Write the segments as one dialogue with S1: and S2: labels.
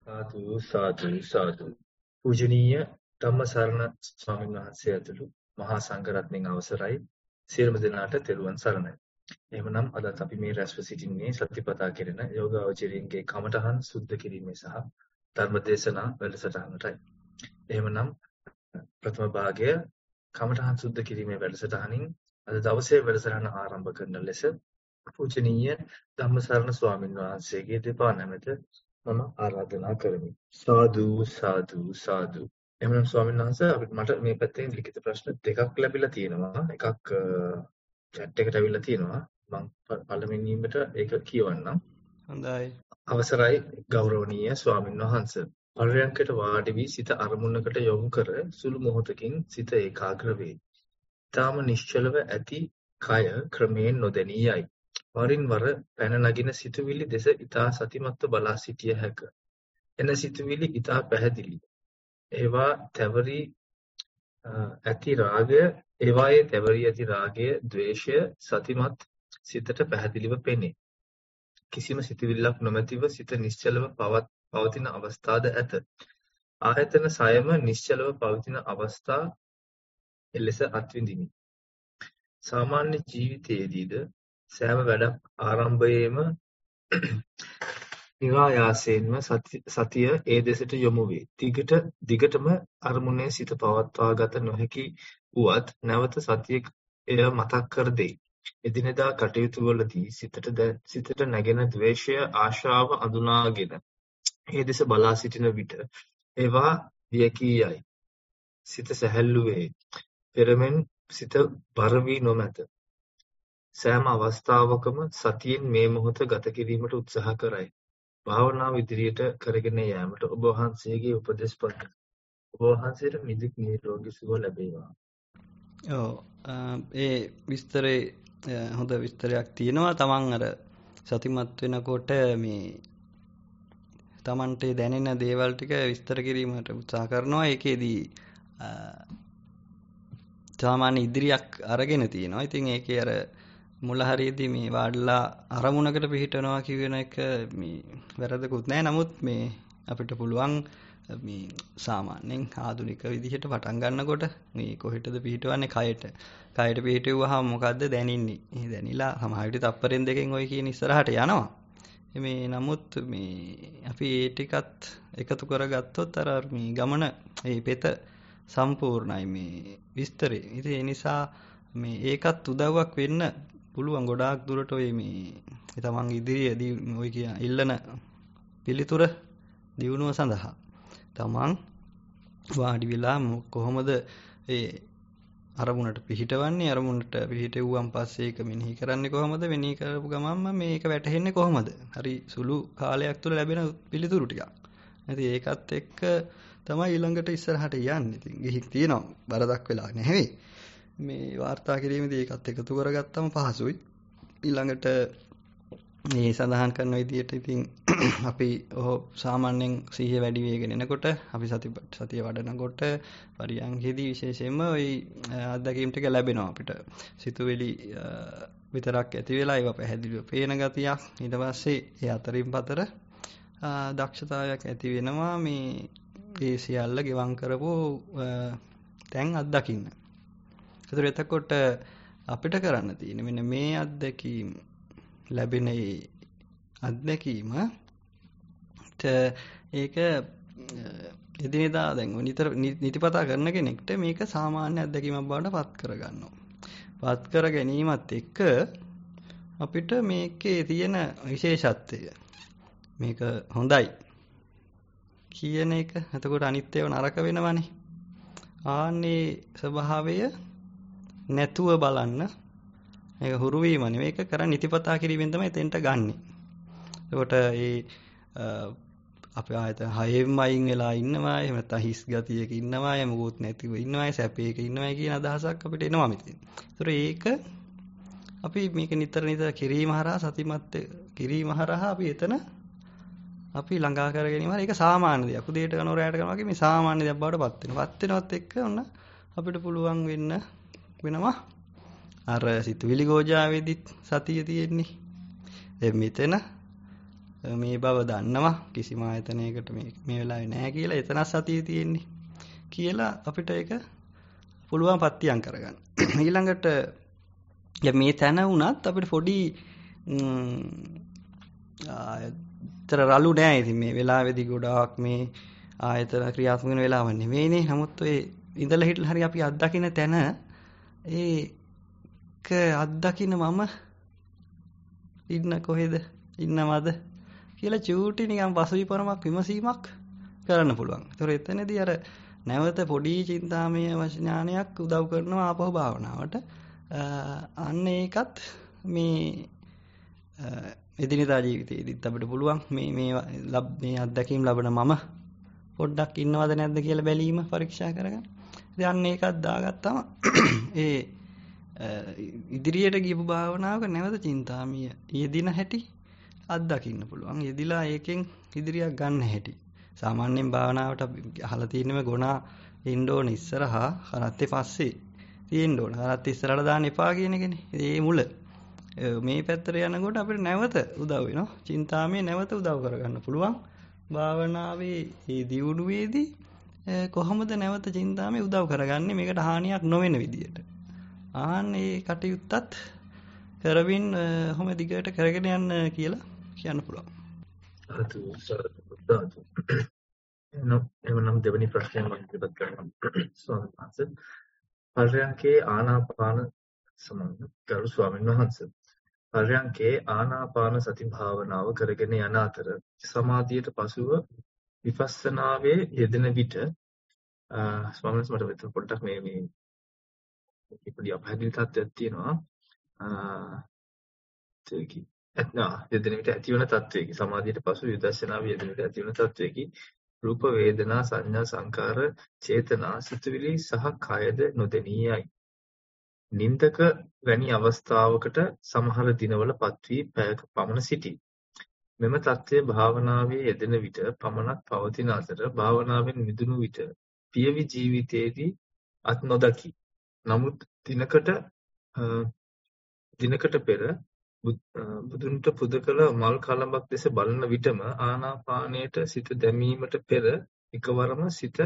S1: සාදු සාදු සාදු පූජනීය ධම්මසරණ ස්වාමීන් වහන්සේ ඇතුළු මහා සංඝරත්නයන් අවසරයි සියලුම දෙනාට තෙරුවන් සරණයි. එහෙමනම් අදත් අපි මේ රැස්ව සිටින්නේ සතිපතා කෙරෙන යෝගාවචරීන්ගේ කමඨහන් සුද්ධ කිරීමේ සහ ධර්මදේශනා වැඩසටහනටයි. එහෙමනම් ප්‍රථම භාගය කමඨහන් සුද්ධ කිරීමේ වැඩසටහනින් අද දවසේ වැඩසටහන ආරම්භ කරන ලෙස පූජනීය ධම්මසරණ ස්වාමීන් වහන්සේගේ දෙපා නැමෙත මම ආරාධනා කරමි. සාදු සාදු සාදු. එහෙනම් ස්වාමීන් වහන්සේ අපිට මට මේ පැත්තෙන් ලිඛිත ප්‍රශ්න දෙකක් ලැබිලා තියෙනවා. එකක් chat එකට ඇවිල්ලා තියෙනවා. මම පළවෙනියට ඒක කියවන්නම්.
S2: හොඳයි.
S1: අවසරයි ගෞරවනීය ස්වාමීන් වහන්සේ. පරයන්කට වාඩි වී සිත අරමුණකට යොමු කර සුළු මොහොතකින් සිත ඒකාග්‍ර වේ. ඊටාම නිශ්චලව ඇති කය ක්‍රමයෙන් නොදැනී යයි. වරින් වර පැන නගින සිතුවිලි දෙස ඊතා සතිමත්ව බලා සිටිය හැක. එන සිතුවිලි ඊතා පැහැදිලි. ඒවා තැවරි ඇති රාගය, ඒවායේ තැවරි ඇති රාගය, ద్వේෂය සතිමත් සිතට පැහැදිලිව පෙනේ. කිසිම සිතුවිල්ලක් නොමැතිව සිත නිශ්චලව පවතින අවස්ථාද ඇත. ආයතන සයම නිශ්චලව පවතින අවස්ථා එලෙස අත්විඳිමි. සාමාන්‍ය ජීවිතයේදීද සෑම වැඩක් ආරම්භයේම නිරායාසයෙන්ම සතිය ඒ දෙසට යොමු වේ. දිගටම අරමුණේ සිත පවත්වා ගත නොහැකි වුවත් නැවත සතිය එය මතක් කර දෙයි. එදිනෙදා කටයුතු වලදී සිතට නැගෙන ද්වේෂය ආශාව අඳුනාගෙන ඒ දෙස බලා සිටින විට ඒවා වියකී යයි. සිත සැහැල්ලු වේ. පෙරමෙන් සිත බර වී නොමැත. සෑම අවස්ථාවකම සතියෙන් මේ මොහොත ගත කිරීමට උත්සාහ කරයි. භාවනාව ඉදිරියට කරගෙන යාමට ඔබ වහන්සේගේ උපදෙස් පතමි. ඔබ වහන්සේට නිදුක් නිරෝගී සුව ලැබේවා.
S2: ඔව්. ඒ විස්තරේ හොඳ විස්තරයක් තියෙනවා. තමන් අර සතිමත් වෙනකොට මේ තමන්ට දැනෙන දේවල් ටික විස්තර කිරීමට උත්සාහ කරනවා. ඒකෙදී සාමාන්‍ය ඉදිරියක් අරගෙන තියෙනවා. ඉතින් ඒකේ අර මුල හරියේදී මේ වාඩිලා අරමුණකට පිහිටනවා කියන එක මේ වැරදකුත් නැහැ. නමුත් මේ අපිට පුළුවන් මේ සාමාන්‍යයෙන් ආධුනික විදිහට පටන් ගන්නකොට මේ කොහෙටද පිහිටවන්නේ? කයට. කයට පිහිටුවාම මොකද්ද දැනින්නේ? මේ දැනිලා සමහර විට තප්පරෙන් දෙකෙන් ඔය කියන ඉස්සරහට යනවා. මේ නමුත් මේ අපි ඒ ටිකත් එකතු කරගත්තොත් අර මේ ගමන මේ පෙත සම්පූර්ණයි මේ විස්තරේ. ඉතින් ඒ නිසා මේ ඒකත් උදව්වක් වෙන්න පුළුවන් ගොඩාක් දුරට ඔය මේ තමන් ඉදිරියේදී ඔය කියන ඉල්ලන පිළිතුර දියුණුව සඳහා තමන් වාඩි වෙලා කොහොමද ඒ අරමුණට පිහිටවන්නේ, අරමුණට පිහිටෙව්වන් පස්සේ ඒක මෙනෙහි කරන්නේ කොහොමද, මෙනෙහි කරපු ගමන්ම මේක වැටහෙන්නේ කොහොමද, හරි සුළු කාලයක් තුළ ලැබෙන පිළිතුරු ටිකක්. ඉතින් ඒකත් එක්ක තමයි ඊළඟට ඉස්සරහට යන්නේ. ඉතින් ගිහින් තියෙනවා බරදක් වෙලා නැහැ. මේ වාර්තා කිරීමේදී ඒකත් එකතු කරගත්තම පහසුයි. ඊළඟට මේ සඳහන් කරන විදිහට ඉතින් අපි සාමාන්‍යයෙන් සිහිය වැඩි වෙගෙන එනකොට අපි සතිය වඩනකොට පරියන්කේදී විශේෂයෙන්ම ওই අත්දැකීම් ටික ලැබෙනවා අපිට. සිතුවිලි විතරක් ඇති වෙලා ඒවා පැහැදිලිව පේන ගතියක්. ඊට පස්සේ ඒ අතරින් පතර දක්ෂතාවයක් ඇති වෙනවා මේ ඒ සියල්ල ගෙවම් කරපු තැන් අත්දකින්න. එතකොට අපිට කරන්න තියෙන්නේ මෙන්න මේ අත්දැකීම් ලැබෙන අත්දැකීම ඒක එදිනෙදා දැන් නිතර නිතිපතා කරන කෙනෙක්ට මේක සාමාන්‍ය අත්දැකීමක් බවට පත් කරගන්නවා. පත් කර ගැනීමත් එක්ක අපිට මේකේ තියෙන විශේෂත්වය මේක හොඳයි කියන එක. එතකොට අනිත් ඒවා නරක වෙනවනේ. ආන්නේ ස්වභාවය නැතුව බලන්න මේක හුරු වීම නෙවෙයි, ඒක කරන්නේ නිතිපතා කිරීමෙන් තමයි එතෙන්ට ගන්නෙ. ඒකට ඒ අපේ ආයතන හයෙම අයින් වෙලා ඉන්නවා, එහෙම නැත්නම් හිස් ගතියක ඉන්නවා, එහෙම මොකුත් නැතිව ඉන්නවා, සැපේක ඉන්නවා කියන අදහසක් අපිට එනවා මෙතන. ඒතර ඒක අපි මේක නිතර කිරීම හරහා සතිමත් කිරීම හරහා අපි එතන අපි ළඟා කර ගැනීම හරහා ඒක සාමාන්‍ය දෙයක්. උදේට කරනවා රැයට කරනවා වගේ මේ සාමාන්‍ය දෙයක් බවට පත් වෙනවා. පත් වෙනවත් එක්ක ඔන්න අපිට පුළුවන් වෙනවා අර සිතුවිලි ගෝජාවේදීත් සතිය තියෙන්නේ. දැන් මෙතන මේ බව දන්නවා කිසිම ආයතනයකට මේ වෙලාවේ නැහැ කියලා එතන සතිය තියෙන්නේ කියලා අපිට ඒක පුළුවන් පත්‍යයන් කරගන්න. ඊළඟට මේ තැන වුණත් අපිට පොඩි තර රළු නෑ. ඉතින් මේ වෙලාවේදී ගොඩාක් මේ ආයතන ක්‍රියාත්මක වෙන වෙලාවක් නෙවෙයිනේ. නමුත් ඔය ඉඳලා හිටලා හරි අපි අත්දකින්න තැන ඒක අත්දකින්න මම ඉන්න කොහෙද ඉන්නවද කියලා චූටි නිකන් පසුවිපරමක් විමසීමක් කරන්න පුළුවන්. ඒතර එතනදී අර නැවත පොඩි චින්තාමය වචඥානයක් උදව් කරනවා ආපහු භාවනාවට. අන්න ඒකත් මේ එදිනෙදා ජීවිතේදීත් අපිට පුළුවන් මේ අත්දැකීම් ලබන මම පොඩ්ඩක් ඉන්නවද නැද්ද කියලා බැලීම පරීක්ෂා කරගන්න. ඉතින් අන්න ඒකත් දාගත්තම ඒ ඉදිරියට ගියපු භාවනාවක නැවත චින්තාමය යෙදින හැටි අත්දකින්න පුළුවන්. යෙදිලා ඒකෙන් ඉදිරියක් ගන්න හැටි. සාමාන්‍යයෙන් භාවනාවට අහලා තියෙනම ගුණා එන්න ඕන ඉස්සරහා කරත්තේ පස්සේ තියෙන්න ඕන. කරත් ඉස්සරහට දාන්න එපා කියන එකනේ. ඒ මුල. මේ පැත්තට යනකොට අපිට නැවත උදව් වෙනවා. චින්තාමය නැවත උදව් කරගන්න පුළුවන්. භාවනාවේ මේ දියුණුවේදී කොහොමද නැවත චින්තාමය උදව් කරගන්නේ මේකට හානියක් නොවන විදියට. ඒ කටයුත්තත් කරමින් කොහොම දිගට කරගෙන යන්න කියලා කියන්න පුළුවන්.
S1: එනම් දෙවෙනි ප්‍රශ්නය මම ඉදිරිපත් කරනවා. ස්වාමීන් වහන්සේ පර්යංකේ ආනාපාන ගරු ස්වාමීන් වහන්සේ පර්යංකේ ආනාපාන සති භාවනාව කරගෙන යන අතර සමාධියට පසුව විපස්සනාවේ යෙදෙන විට ස්වාමීන් වහන්සේ මට මෙතන පොඩ්ඩක් මේ පොඩි අපහැදිලි තත්ත්වයක් තියෙනවා. යෙදෙන විට ඇතිවන තත්ත්වයකි සමාධියට පසු විදර්ශනාවේ යෙදෙන විට ඇතිවන තත්ත්වයකි රූප වේදනා සංඥා සංකාර චේතනා සිතුවිලි සහ කායද නොදෙනියයි. නින්දක වැනි අවස්ථාවකට සමහර දිනවල පත්වී පැයක පමණ සිටී. මෙම தත්ත්වය භාවනාවේ යෙදෙන විට පමණක් පවතින අතර භාවනාවෙන් මිදුණු විට පියවි ජීවිතයේදී අත් නොදකි. නමුත් දිනකට පෙර බුදුන්ට පුද කළ මල් කලඹක් දෙස බලන විටම ආනාපානයට සිත දැමීමට පෙර එකවරම සිත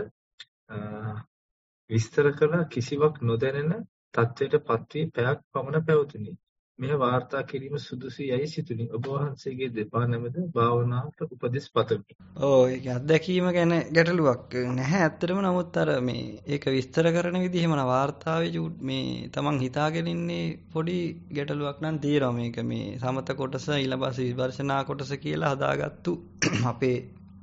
S1: විස්තර කළ කිසිවක් නොදැනෙන තත්ත්වයට පත්වී පැයක් පමණ පැවතුණි. මෙය වාර්තා කිරීම සුදුසු යයි සිතුනි. ඔබ වහන්සේගේ දෙපා නැමද භාවනාවට උපදෙස් පතමි.
S2: ඒක අත්දැකීම ගැන ගැටලුවක් නැහැ ඇත්තටම. නමුත් අර මේ ඒක විස්තර කරන විදිහ එහෙම වාර්තාවේ මේ තමන් හිතාගෙන ඉන්නේ පොඩි ගැටලුවක් නම් තියෙනවා. මේක මේ සමත කොටස ඊළඟ විදර්ශනා කොටස කියලා හදාගත්තු අපේ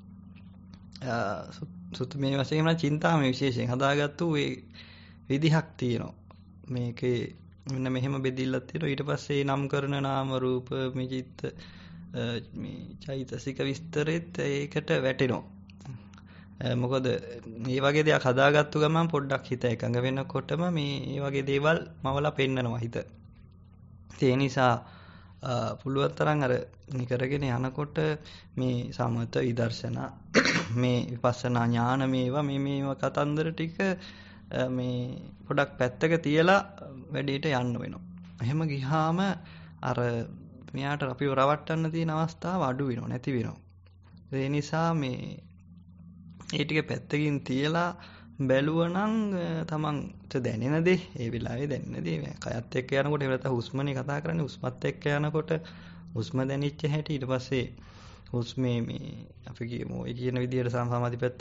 S2: සුත්තමේ වශයෙන් නම් චින්තාමය විශේෂයෙන් හදාගත්තු ඒ විදිහක් තියෙනවා. මේකේ මෙන්න මෙහෙම බෙදිල්ලක් තියෙනවා. ඊට පස්සේ නම් කරන නාම රූප මේ චිත්ත මේ චෛතසික විස්තරෙත් ඒකට වැටෙනවා. මොකද මේ වගේ දෙයක් හදාගත්තු ගමන් පොඩ්ඩක් හිත එකඟ වෙනකොටම මේ වගේ දේවල් මවලා පෙන්නනවා හිත. ඒ නිසා පුළුවන් තරම් අර කරගෙන යනකොට මේ සමත විදර්ශනා මේ විපස්සනා ඥාන මේවා කතන්දර ටික මේ පොඩක් පැත්තක තියලා වැඩේට යන්න වෙනවා. එහෙම ගියාම අර මෙයාට අපිව රවට්ටන්න තියෙන අවස්ථාව අඩු වෙනවා නැති වෙනවා. ඒ නිසා මේ ඒ ටික පැත්තකින් තියලා බැලුවනම් තමන්ට දැනෙන දේ ඒ වෙලාවේ දැනෙන දේ කයත් එක්ක යනකොට ඒ වෙලාවට හුස්මනේ කතා කරන්නේ. හුස්මත් එක්ක යනකොට හුස්ම දැනෙච්ච හැටි ඊට පස්සේ හුස්මේ මේ අපි කියමු ඒ කියන විදිහට සමාධි පැත්ත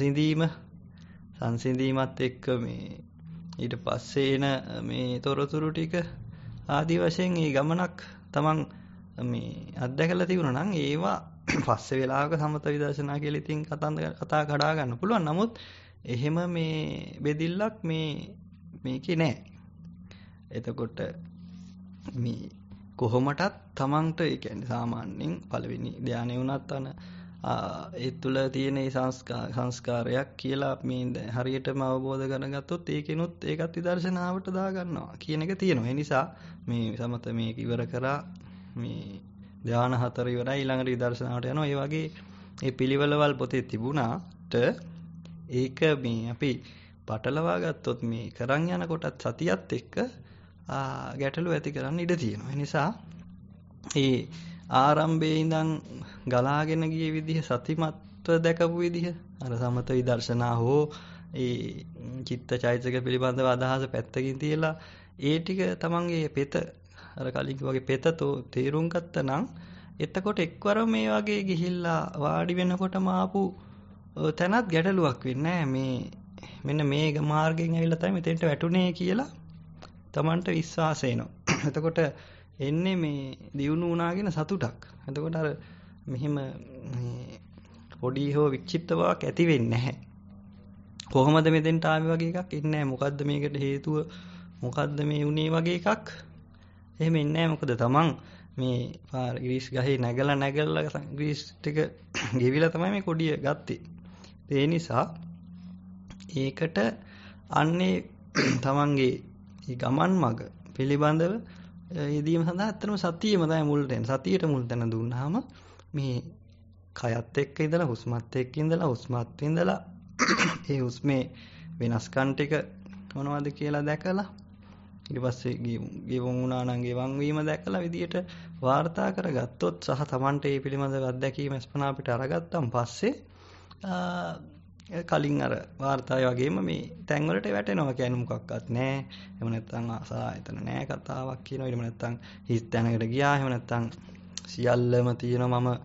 S2: සංසිඳීමත් එක්ක මේ ඊට පස්සේ එන මේ තොරතුරු ටික ආදි වශයෙන් මේ ගමනක් තමන් මේ අත්දැකලා තිබුණා නම් ඒවා පස්සේ වෙලාවක සමත විදර්ශනා කියලා ඉතින් කතා කඩා ගන්න පුළුවන්. නමුත් එහෙම මේ බෙදිල්ලක් මේකේ නැහැ. එතකොට මේ කොහොමටත් තමන්ට ඒ කියන්නේ සාමාන්‍යයෙන් පළවෙනි ධානය වුණත් ඒ තුළ තියෙන සංස්කාරයක් කියලා මේ හරියටම අවබෝධ කරගත්තොත් ඒකිනුත් ඒකත් විදර්ශනාවට දාගන්නවා කියන එක තියෙනවා. ඒ නිසා මේ සමත මේක ඉවර කරා මේ ධාන 4 ඉවරයි ඊළඟට විදර්ශනාවට යනවා. ඒ වගේ මේ පිළිවෙලවල් පොතේ තිබුණාට ඒක මේ අපි පටලවා ගත්තොත් මේ කරන් යන කොටත් සතියත් එක්ක ගැටලු ඇති කරන්න ඉඩ තියෙනවා. ඒ නිසා ආරම්භයේ ඉඳන් ගලාගෙන ගිය විදිහ සතිමත්ව දැකපු විදිහ අර සමත විදර්ශනා හෝ ඒ චිත්ත චෛතසික පිළිබඳව අදහස පැත්තකින් තියලා ඒ ටික තමන්ගේ පෙත අර කලින් වගේ පෙත තේරුම් ගත්තා නම් එතකොට එක්වර මේ වගේ ගිහිල්ලා වාඩි වෙනකොටම ආපු තැනත් ගැටලුවක් වෙන්නේ නැහැ. මේ මෙන්න මේ මාර්ගයෙන් ඇවිල්ලා තමයි මෙතෙන්ට වැටුනේ කියලා තමන්ට විශ්වාසය එනවා. එතකොට එන්නේ මේ දියුණු වුණාගෙන සතුටක්. එතකොට අර මෙහිම පොඩි හෝ වික්ෂිප්ත බවක් ඇති වෙන්නේ නැහැ. කොහොමද මෙතෙන්ට ආවේ වගේ එකක් එන්නේ නැහැ. මොකද්ද මේකට හේතුව? මොකද්ද මේ උනේ වගේ එකක් එහෙම එන්නේ නැහැ. මොකද තමන් මේ ග්‍රීස් ගහේ නැගලා ග්‍රීස් ටික ගෙවිලා තමයි මේ කොඩිය ගත්තේ. ඒ නිසා ඒකට අන්නේ තමන්ගේ මේ ගමන් මඟ පිළිබඳව යෙදීම සඳහා ඇත්තටම සතියෙම තමයි මුල් තැන. සතියට මුල් තැන දුන්නාම මේ කයත් එක්ක ඉඳලා හුස්මත් එක්ක ඉඳලා හුස්මත් ඉඳලා ඒ හුස්මේ වෙනස්කම් ටික මොනවද කියලා දැකලා ඊට පස්සේ ගෙවුම් වුණා නම් ගෙවන් වීම දැකලා විදියට වාර්තා කරගත්තොත් සහ Tamante මේ පිළිබඳව අත්දැකීම ස්පනා අපිට අරගත්තාන් පස්සේ කලින් අර වාර්තාවේ වගේම මේ තැන් වලට වැටෙනවා කියන්නේ මොකක්වත් නැහැ. එහෙම නැත්නම් ආසායතන නැහැ කතාවක් කියනවා. එහෙම නැත්නම් හිස් තැනකට ගියා. එහෙම නැත්නම් සියල්ලම තියෙනවා මම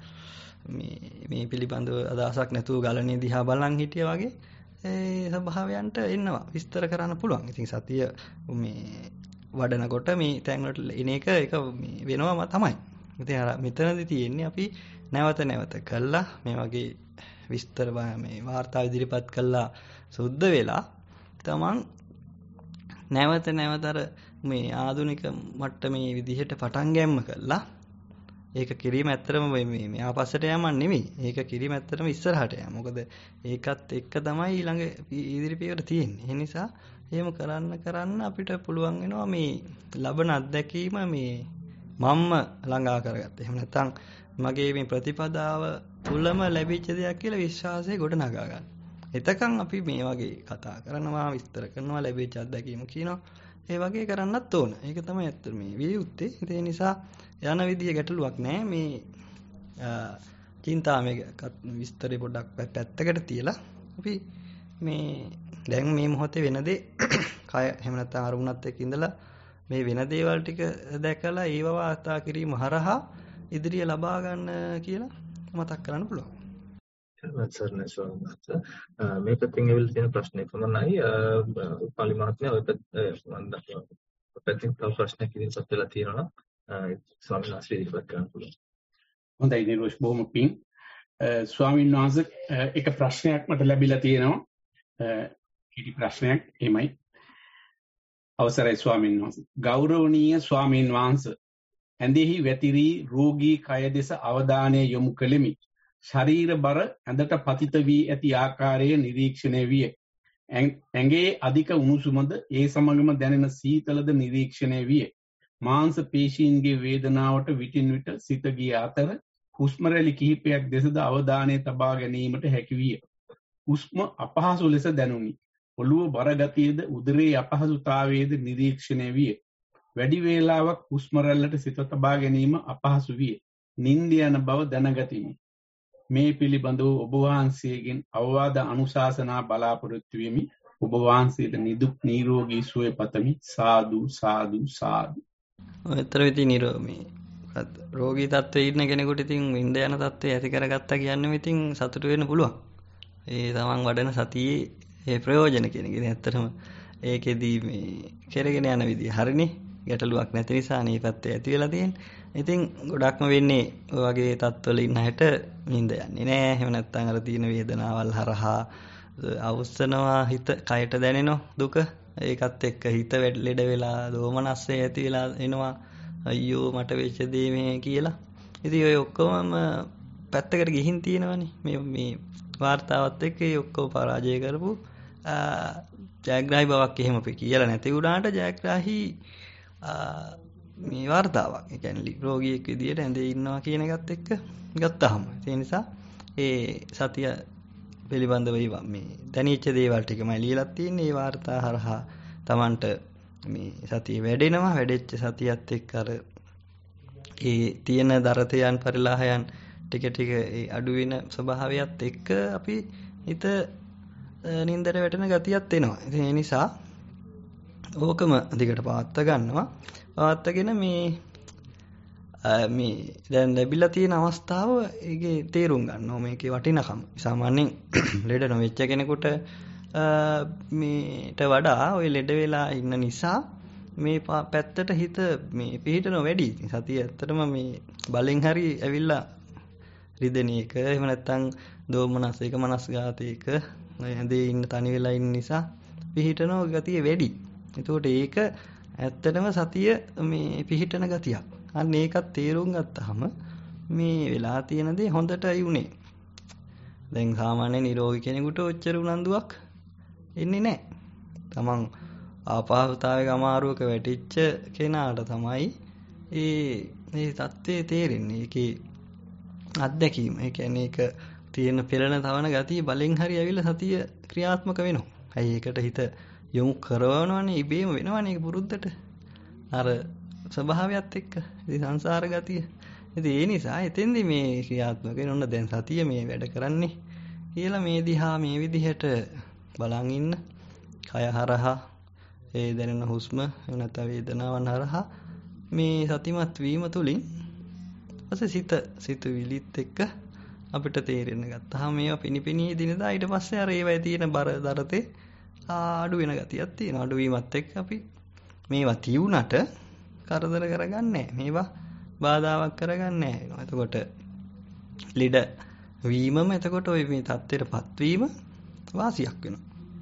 S2: මේ පිළිබඳව අදහසක් නැතුව ගලණේ දිහා බලන් හිටියා වගේ ඒ ස්වභාවයන්ට එනවා විස්තර කරන්න පුළුවන්. ඉතින් සතිය මේ වඩනකොට මේ තැන් වලට එන එක මේ වෙනවම තමයි. ඉතින් අර මෙතනදී තියෙන්නේ අපි නැවත කළා මේ වගේ විස්තර මේ වාර්තා ඉදිරිපත් කළා සුද්ධ වෙලා තමන් නැවත අර මේ ආධුනික මට්ටමේ විදිහට පටන් ගැම්ම කළා. ඒක කිරීම ඇත්තටම මේ ආපස්සට යaman නෙමෙයි. ඒක කිරීම ඇත්තටම ඉස්සරහට යaman. මොකද ඒකත් එක්ක තමයි ඊළඟ ඉදිරි පියවර තියෙන්නේ. ඒ නිසා එහෙම කරන්න අපිට පුළුවන් වෙනවා මේ ලබන අත්දැකීම මේ මම්ම ළඟා කරගත්ත. එහෙම නැත්නම් මගේ මේ ප්‍රතිපදාව තුලම ලැබිච්ච දෙයක් කියලා විශ්වාසය ගොඩනගා ගන්න. එතකන් අපි මේ වගේ කතා කරනවා විස්තර කරනවා ලැබිච්ච අත්දැකීම කියනවා. ඒ වගේ කරන්නත් ඕන. ඒක තමයි ඇත්ත මේ විය යුත්තේ. ඒ නිසා යන විදිය ගැටලුවක් නැහැ. මේ චින්තාමය විස්තරේ පොඩ්ඩක් පැත්තකට තියලා අපි මේ දැන් මේ මොහොතේ වෙන දේ කය එහෙම නැත්නම් අරමුණත් එක්ක ඉඳලා මේ වෙන දේවල් ටික දැකලා ඒව වාර්තා කිරීම හරහා ඉදිරිය ලබා ගන්න කියලා මතක් කරන්න පුළුවන්.
S1: සර්ණ ස්වාමීන් වහන්සේ මේ පැත්තෙන් ඇවිල්ලා තියෙන ප්‍රශ්නේ තමයි උපාලි මහත්මයා ඔය පැත්තෙන් තව ප්‍රශ්නයක් ඉදින් සත්‍යලා තියෙනවා නම් ස්වාමීන් වහන්සේ ඉදිරිපත් කරන්න පුළුවන්.
S3: හොඳයි නිරෝෂ් බොහොම පිං. ස්වාමීන් වහන්සේ එක ප්‍රශ්නයක් මට ලැබිලා තියෙනවා. කිරි ප්‍රශ්නයක් එමයි. අවසරයි ස්වාමීන් වහන්සේ. ගෞරවනීය ස්වාමීන් වහන්සේ ඇඳෙහි වැතිරී රෝගී කය දෙස අවධානය යොමු කළෙමි. ශරීර බර ඇඳට පතිත වී ඇති ආකාරය නිරීක්ෂණය විය. ඇඟේ අධික උණුසුමද ඒ සමගම දැනෙන සීතලද නිරීක්ෂණය විය. මාංශ පේශීන්ගේ වේදනාවට විටින් විට සිත ගිය අතර හුස්ම රැලි කිහිපයක් දෙසද අවධානය තබා ගැනීමට හැකි විය. හුස්ම අපහසු ලෙස දැනුනි. ඔළුව බර ගතියද උදරයේ අපහසුතාවයේද නිරීක්ෂණය විය. වැඩි වේලාවක් හුස්ම රැල්ලට සිත තබා ගැනීම අපහසු විය. නිින්ද යන බව දැනගතිමි. මේ පිළිබඳව ඔබ වහන්සේගෙන් අවවාද අනුශාසනා බලාපොරොත්තු වෙමි. ඔබ වහන්සේට නිදුක් නිරෝගී සුවය පතමි. සාදු සාදු සාදු.
S2: ඔයතර ඉතින් රෝගී තත්ත්වයේ ඉන්න කෙනෙකුට ඉතින් නිින්ද යන තත්ත්වය ඇති කරගත්තා කියන්නේ ඉතින් සතුටු වෙන්න පුළුවන්. ඒ තමන් වඩන සතියේ ඒ ප්‍රයෝජන කියන එක. ඉතින් ඇත්තටම ඒකෙදී මේ කෙරගෙන යන විදිය හරිනේ. ගැටලුවක් නැති නිසා මේ පැත්තේ ඇති වෙලා තියෙන්නේ. ඉතින් ගොඩක්ම වෙන්නේ ඔය වගේ තත්ත්වවල ඉන්න හැට නිින්ද යන්නේ නැහැ. එහෙම නැත්නම් අර තියෙන වේදනාවල් හරහා අවස්සනවා හිත කයට දැනෙන දුක. ඒකත් එක්ක හිත ලෙඩ වෙලා දෝමනස්සේ ඇති වෙලා එනවා. අයියෝ මට වෙච්ච දේ මේ කියලා. ඉතින් ඔය ඔක්කොම පැත්තකට ගිහින් තියෙනවනේ. මේ වාර්තාවත් එක්ක ඒ ඔක්කොම පරාජය කරපු ජයග්‍රාහී බවක් එහෙම අපි කියලා නැති වුණාට ජයග්‍රාහී මේ වார்த்தාවක්. ඒ කියන්නේ රෝගියෙක් විදියට ඇඳේ ඉන්නවා කියන එකත් එක්ක ගත්තාම ඒ නිසා ඒ සතිය පිළිබඳව මේ දැනෙච්ච දේවල් ටිකමයි ලියලා තියෙන්නේ. ඒ වார்த்தා හරහා Tamanට මේ සතිය වැඩෙනවා. වැඩෙච්ච සතියත් එක්ක අර ඒ තියෙන දරතයන් පරිලාහයන් ටික ටික ඒ අඩු වෙන ස්වභාවයත් එක්ක අපි හිත නින්දට වැටෙන ගතියක් එනවා. ඉතින් ඒ නිසා ඕකම දිගට පවත්වා ගන්නවා. පවත්වාගෙන මේ දැන් ලැබිලා තියෙන අවස්ථාව ඒකේ තේරුම් ගන්නවා මේකේ වටිනකම. සාමාන්‍යයෙන් ලෙඩ නොවෙච්ච කෙනෙකුට මේට වඩා ওই ලෙඩ වෙලා ඉන්න නිසා මේ පැත්තට හිත මේ පිහිටන වැඩි. සතිය ඇත්තටම මේ බලෙන් හරි ඇවිල්ලා රිදෙන එක එහෙම නැත්නම් දෝමනස් එක මනස්ගාතයක ඇඳේ ඉන්න තනි වෙලා ඉන්න නිසා පිහිටන ගතිය වැඩි. එතකොට ඒක ඇත්තටම සතිය මේ පිහිටන ගතියක්. අන්න ඒකත් තේරුම් ගත්තාම මේ වෙලා තියෙන දේ හොඳටයි උනේ. දැන් සාමාන්‍ය නිරෝගී කෙනෙකුට ඔච්චර උනන්දුවක් එන්නේ නැහැ. තමන් ආපාවතාවයක අමාරුවක වැටිච්ච කෙනාට තමයි මේ தත්ත්වය තේරෙන්නේ. ඒකේ අත්දැකීම. ඒ කියන්නේ ඒක තියෙන පෙළෙන තවන ගතිය බලෙන් හරි ඇවිල්ලා සතිය ක්‍රියාත්මක වෙනවා. ඇයි ඒකට හිත යොමු කරනවනේ ඉබේම වෙනවනේ ඒක පුරුද්දට. අර ස්වභාවයත් එක්ක. ඉතින් සංසාර ගතිය. ඉතින් ඒ නිසා එතෙන්දි මේ ක්‍රියාත්මක වෙන ඔන්න දැන් සතිය මේ වැඩ කරන්නේ කියලා මේ දිහා මේ විදිහට බලන් ඉන්න. කය හරහා ඒ දැනෙන හුස්ම නැත්නම් වේදනාවන් හරහා මේ සතිමත් වීම තුළින් සිතුවිලිත් එක්ක අපිට තේරෙන්න ගත්තාම මේවා පිනිපිනී දිනදා ඊට පස්සේ අර ඒවයි තියෙන දරතේ අඩු වෙන ගතියක් තියෙනවා. අඩු වීමත් එක්ක අපි මේවා තියුණට කරදර කරගන්නේ මේවා බාධාවක් කරගන්නේ නැහැ. එතකොට ලෙඩ වීමම එතකොට ওই මේ தත්ත්වයටපත් වීම වාසියක් වෙනවා.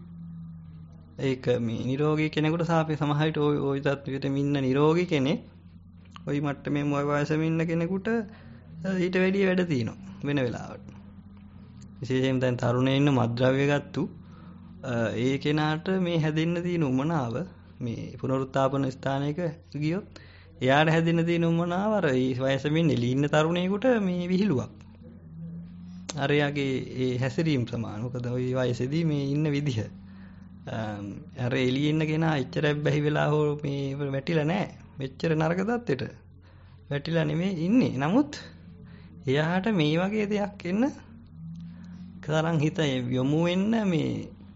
S2: ඒක මේ නිරෝගී කෙනෙකුට සාපේ සමහරවිට ওই தත්ත්වයට ඉන්න නිරෝගී කෙනෙක් ওই මට්ටමේ මොය වයසෙම ඉන්න කෙනෙකුට ඊට වැඩිය වැඩ තියෙනවා වෙන වෙලාවට. විශේෂයෙන් දැන් තරුණයේ ඉන්න මත්ද්‍රව්‍ය ගත්තු ඒ කෙනාට මේ හැදෙන්න තියෙන උමනාව මේ පුනරුත්ථාපන ස්ථානයක ගියොත් එයාට හැදෙන්න තියෙන උමනාව අර ඒ වයසෙම එළි ඉන්න තරුණයෙකුට මේ විහිළුවක්. අර යාගේ ඒ හැසිරීම සමාන. මොකද ওই වයසේදී මේ ඉන්න විදිහ අර එළියේ ඉන්න කෙනා එච්චර බැහි වෙලා හෝ මේ වැටිලා නැහැ. මෙච්චර නරක තත්ත්වෙට වැටිලා නෙමෙයි ඉන්නේ. නමුත් එයාට මේ වගේ දෙයක් එන්න තරම් හිත යොමු වෙන්න මේ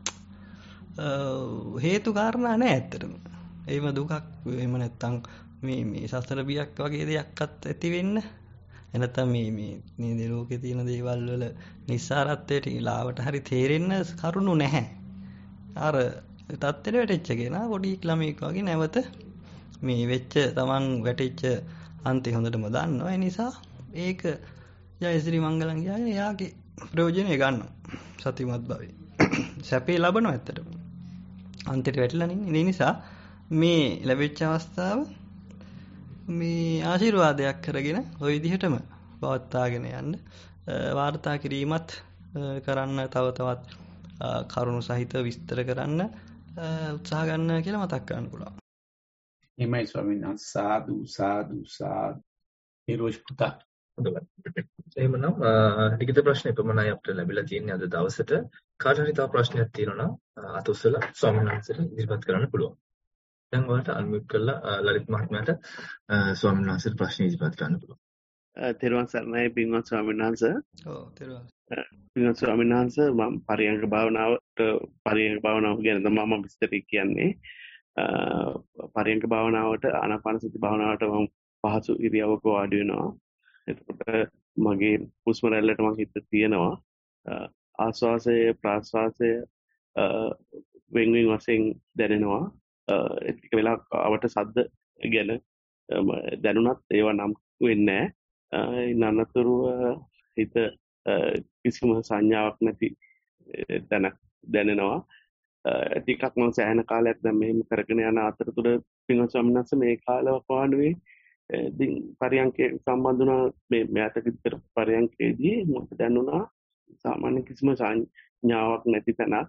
S2: හේතු කාරණා නැහැ ඇත්තටම. එහෙම දුකක් එහෙම නැත්තම් මේ සසර බියක් වගේ දෙයක්වත් ඇති වෙන්න නැත්තම් මේ ලෝකේ තියෙන දේවල් වල නිස්සාරත්වයට ලාවට හරි තේරෙන්න කරුණු නැහැ. අර තත්ත්වෙට වැටෙච්ච කෙනා පොඩි ළමෙක් වගේ නැවත මේ වෙච්ච තමන් වැටිච්ච අන්තේ හොඳටම දන්නවා. ඒ නිසා ඒක ජයශ්‍රී මංගලම් කියන්නේ එයාගේ ප්‍රයෝජනය ගන්නවා. සතිමත් භාවයේ සැපේ ලබනවා ඇත්තටම. අන්තයට වැටිලා ඉන්නේ. ඒ නිසා මේ ලැබෙච්ච අවස්ථාව මේ ආශිර්වාදයක් කරගෙන ওই විදිහටම පවත්වාගෙන යන්න වාර්තා කිරීමත් කරන්න තව තවත් කරුණු සහිත විස්තර කරන්න උත්සාහ ගන්න කියලා මතක් කරන්න පුළුවන්.
S3: එමයි ස්වාමීන් වහන්සේ සාදු සාදු සාදු නිරෝෂ් පුතා.
S1: එහෙමනම් ලිඛිත ප්‍රශ්න එපමණයි අපිට ලැබිලා තියෙන්නේ අද දවසට. කාට හරි තව ප්‍රශ්නයක් තියෙනවා නම් අත උස්සලා ස්වාමීන් වහන්සේට ඉදිරිපත් කරන්න පුළුවන්. දැන් ඔයාලට අන්මියුට් කරලා ලලිත් මහත්මයාට ස්වාමීන් වහන්සේට ප්‍රශ්න ඉදිරිපත් කරන්න පුළුවන්.
S4: තෙරුවන් සරණයි පින්වත් ස්වාමීන් වහන්සේ.
S2: ඔව් තෙරුවන්.
S4: පින්වත් ස්වාමීන් වහන්සේ මම පරියංග භාවනාව ගැන තමයි මම විස්තර කියන්නේ. පරියංග භාවනාවට ආනාපාන සති භාවනාවට මම පහසු ඉරියව්වක වාඩි වෙනවා. එතකොට මගේ හුස්ම රැල්ලට මම හිත තියෙනවා. ආශ්වාසය ප්‍රාශ්වාසය වෙන් වශයෙන් දැනෙනවා. ටික වෙලාවක් ආවට සද්ද ගැන දැනුණත් ඒවා නම් වෙන්නේ නැහැ. ඉන්නතුරුව හිත කිසිම සංඥාවක් නැති තැනක් දැනෙනවා. ටිකක් මම සෑහෙන කාලයක් දැන් මෙහෙම කරගෙන යන අතරතුර පින්වත් ස්වාමීන් වහන්සේ මේ කාලවකවානුවේ ඉතින් පරියන්කේ සම්බන්ධ වුණා මේ මෑතක විතර පරියන්කේදී මට දැනුණා සාමාන්‍ය කිසිම සංඥාවක් නැති තැනක්.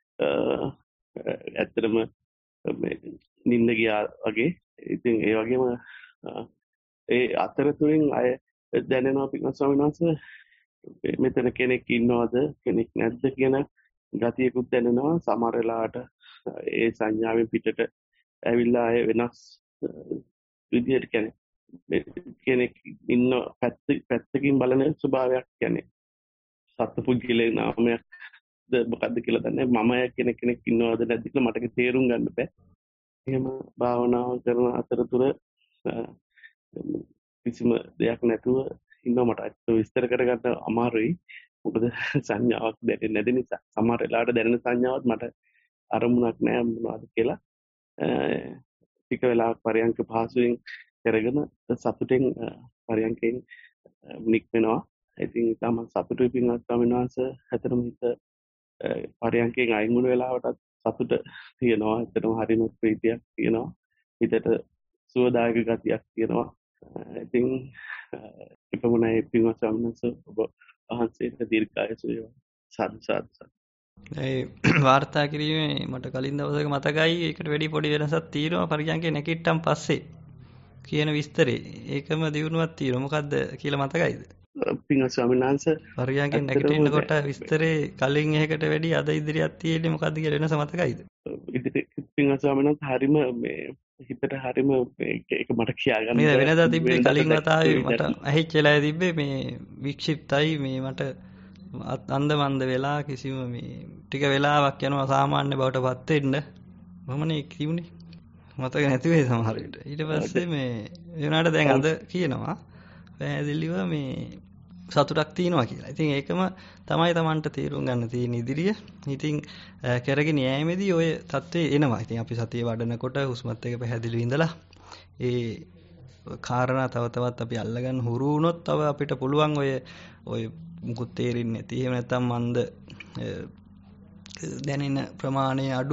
S4: ඇත්තටම මේ නිින්ද ගියා වගේ. ඉතින් ඒ වගේම ඒ අතරතුරින් අය දැනෙනවා පින්වත් ස්වාමීන් වහන්සේ මෙතන කෙනෙක් ඉන්නවද කෙනෙක් නැද්ද කියන ගතියකුත් දැනෙනවා. සමහර වෙලාවට ඒ සංඥාවෙන් පිටට ඇවිල්ලා අය වෙනස් විදිහට කියන්නේ කෙනෙක් ඉන්න පැත්තකින් බලන ස්වභාවයක් කියන්නේ සත්පුද්ගලයේ නාමයක්ද මොකද්ද කියලා දන්නේ මම කියන කෙනෙක් ඉන්නවද නැද්ද කියලා මට තේරුම් ගන්න බෑ. එහෙම භාවනාව කරන අතරතුර කිසිම දෙයක් නැතුව ඉන්නවා මට ඒක විස්තර කරගන්න අමාරුයි. මොකද සංඥාවක් දැනෙන්නේ නැති නිසා සමහර වෙලාවට දැනෙන සංඥාවක් මට අරමුණක් නෑ මොනවද කියලා ටික වෙලාවක් පරයන්ක පහසුවෙන් කරගෙන සතුටෙන් පරයන්කෙන් නික්මෙනවා. ඉතින් තම සතුටුයි පින්වත් ස්වාමීන් වහන්සේ හැතරම හිත පරයන්කෙන් අයින් වුණ වෙලාවටත් සතුට තියෙනවා. ඇත්තටම හරිම ප්‍රීතියක් තියෙනවා. හිතට සුවදායක ගතියක් තියෙනවා. ඉතින් එපමණයි පින්වත් ස්වාමීන් වහන්සේ ඔබ වහන්සේට දීර්ඝායුෂ වේවා. සාදු සාදු.
S2: ඒ වාර්තා කිරීමේ මට කලින් දවසක මතකයි ඒකට වැඩි පොඩි වෙනසක් තියෙනවා පරියන්කේ නැගිට්ටන් පස්සේ කියන විස්තරේ. ඒකම දිනුවක් තියෙනවා. මොකද්ද කියලා මතකයිද?
S4: පින්වත් ස්වාමීන් වහන්සේ
S2: පරියන්කේ නැගිටිනකොට විස්තරේ කලින් එකකට වැඩි අද ඉදිරියක් තියෙන්නේ මොකද්ද කියලා වෙනස මතකයිද?
S4: ඉදිරි පින්වත් ස්වාමීන් වහන්සේ හරිම මේ හිතට හරිම ඒක මට කියාගන්න
S2: මේ වෙනදා තිබ්බේ කලින් වතාවේ මට ඇහිච්ච වෙලාවේ තිබ්බේ මේ වික්ෂිප්තයි මේ මට අන්ද මන්ද වෙලා කිසිම මේ ටික වෙලාවක් යනවා සාමාන්‍ය බවට පත් වෙන්න මමනේ කිව්නේ මතක නැති වෙයි සමහර විට. ඊට පස්සේ මේ වෙනාට දැන් අද කියනවා පැහැදිලිව මේ සතුටක් තියෙනවා කියලා. ඉතින් ඒකම තමයි Tamanට තීරුම් ගන්න තියෙන ඉදිරිය. ඉතින් කරගෙන යෑමේදී ඔය தත්ත්වේ එනවා. ඉතින් අපි සතිය වඩනකොට හුස්මත් එක පැහැදිලිව ඉඳලා ඒ කාරණා තව තවත් අපි අල්ලගන්න හුරු වුණොත් තව අපිට පුළුවන් ඔය මුකුත් තේරෙන්නේ නැති. එහෙම නැත්නම් මන්ද දැනෙන ප්‍රමාණය අඩු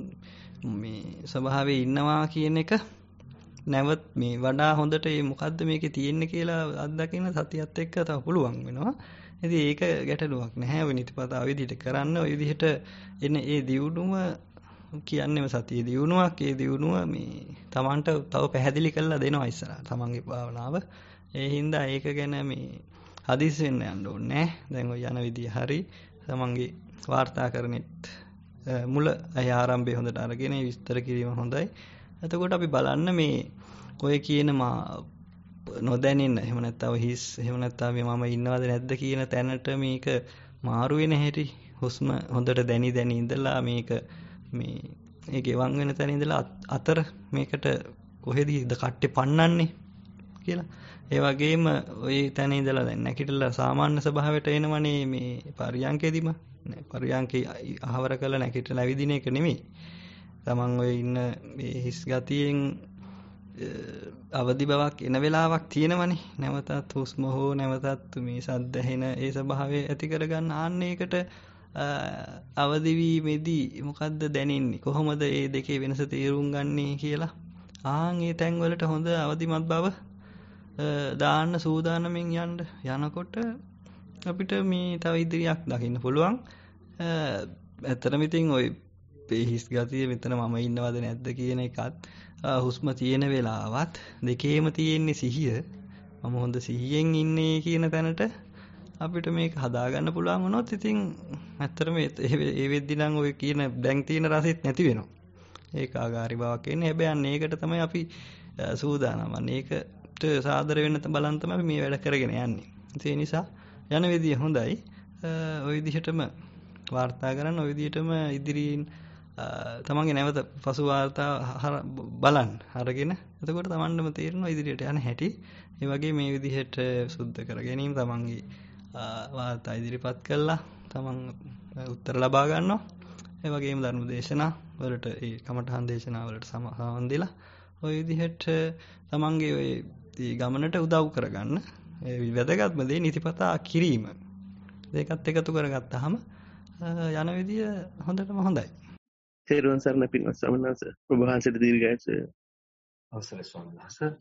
S2: මේ ස්වභාවයේ ඉන්නවා කියන එක නැවත් මේ වඩා හොඳට මේ මොකද්ද මේකේ තියෙන්නේ කියලා අත්දකින්න සතියත් එක්ක තව පුළුවන් වෙනවා. ඉතින් ඒක ගැටලුවක් නැහැ. ඔය නිතිපතා විදිහට කරන්න ඔය විදිහට එන ඒ දියුණුව කියන්නේම සතිය දියුණුවක්. ඒ දියුණුව මේ Tamanට තව පැහැදිලි කරලා දෙනවා ඉස්සරහට තමන්ගේ භාවනාව. ඒ හින්දා ඒක ගැන මේ හදිස් වෙන්න යන්න ඕනේ නැහැ. දැන් ඔය යන විදිය හරි. තමන්ගේ වාර්තාකරණෙත් මුල ආරම්භය හොඳට අරගෙන විස්තර කිරීම හොඳයි. එතකොට අපි බලන්න මේ ඔය කියන නොදැනෙන්න එහෙම නැත්නම් හිස් එහෙම නැත්නම් මම ඉන්නවද නැද්ද කියන තැනට මේක මාරු වෙන හැටි හුස්ම හොඳට දැනි ඉඳලා මේක මේ ඒ ගෙවන් වෙන තැන ඉඳලා අතර මේකට කොහෙදීද කට්ටේ පන්නන්නේ කියලා. ඒ වගේම ওই තැන ඉඳලා දැන් නැගිටලා සාමාන්‍ය ස්වභාවයට එනවනේ මේ පරියන්කේදීම පරියන්කේ ආහවර කළ නැගිටලා ඇවිදින එක නෙමෙයි. තමන් ඔය ඉන්න මේ හිස් ගතියෙන් අවදි බවක් එන වෙලාවක් තියෙනවනේ. නැවතත් හුස්ම හෝ නැවතත් මේ සද්ද ඇහෙන ඒ ස්වභාවය ඇති කරගන්න ආන්නේකට අවදි වීමේදී මොකද්ද දැනෙන්නේ? කොහොමද මේ දෙකේ වෙනස තේරුම් ගන්නේ කියලා ඒ තැන් වලට හොඳ අවදිමත් බව දාන්න සූදානමින් යනකොට අපිට මේ තව ඉදිරියක් දකින්න පුළුවන්. ඇත්තටම ඉතින් ඔය හිස් ගතිය මෙතන මම ඉන්නවද නැද්ද කියන එකත් හුස්ම තියෙන වෙලාවත් දෙකේම තියෙන්නේ සිහිය. මම හොඳ සිහියෙන් ඉන්නේ කියන තැනට අපිට මේක හදාගන්න පුළුවන් වුණොත් ඉතින් ඇත්තටම ඒ වෙද්දි නම් ඔය කියන දැන් තියෙන රසෙත් නැති වෙනවා. ඒකාකාරී බවක් එන්නේ. හැබැයි අන්න ඒකට තමයි අපි සූදානම්. අන්න ඒකට සාදර වෙන්න බලන් තමයි මේ වැඩ කරගෙන යන්නේ. ඒ නිසා යන විදිය හොඳයි. ওই විදිහටම වාර්තා කරන්න ওই විදිහටම ඉදිරියෙන් තමන්ගේ නැවත පසු වාර්තා බලන්න අරගෙන එතකොට තමන්ටම තේරෙනවා ඉදිරියට යන හැටි. ඒ වගේ මේ විදිහට සුද්ධ කර ගැනීම තමන්ගේ වාර්තා ඉදිරිපත් කළා තමන් උත්තර ලබා ගන්නවා. ඒ වගේම ධර්ම දේශනා වලට ඒ කමඨහන් දේශනා වලට සමන් දීලා ওই විදිහට තමන්ගේ ওই ගමනට උදව් කරගන්න වැදගත්ම දේ නිතිපතා කිරීම. දෙකත් එකතු කරගත්තාම යන විදිය හොඳටම හොඳයි.
S4: තේරුවන් සරණ පින්වත් ස්වාමීන් වහන්සේ ඔබ වහන්සේට දීර්ඝායුෂ
S1: අවසරයි ස්වාමීන් වහන්සේ.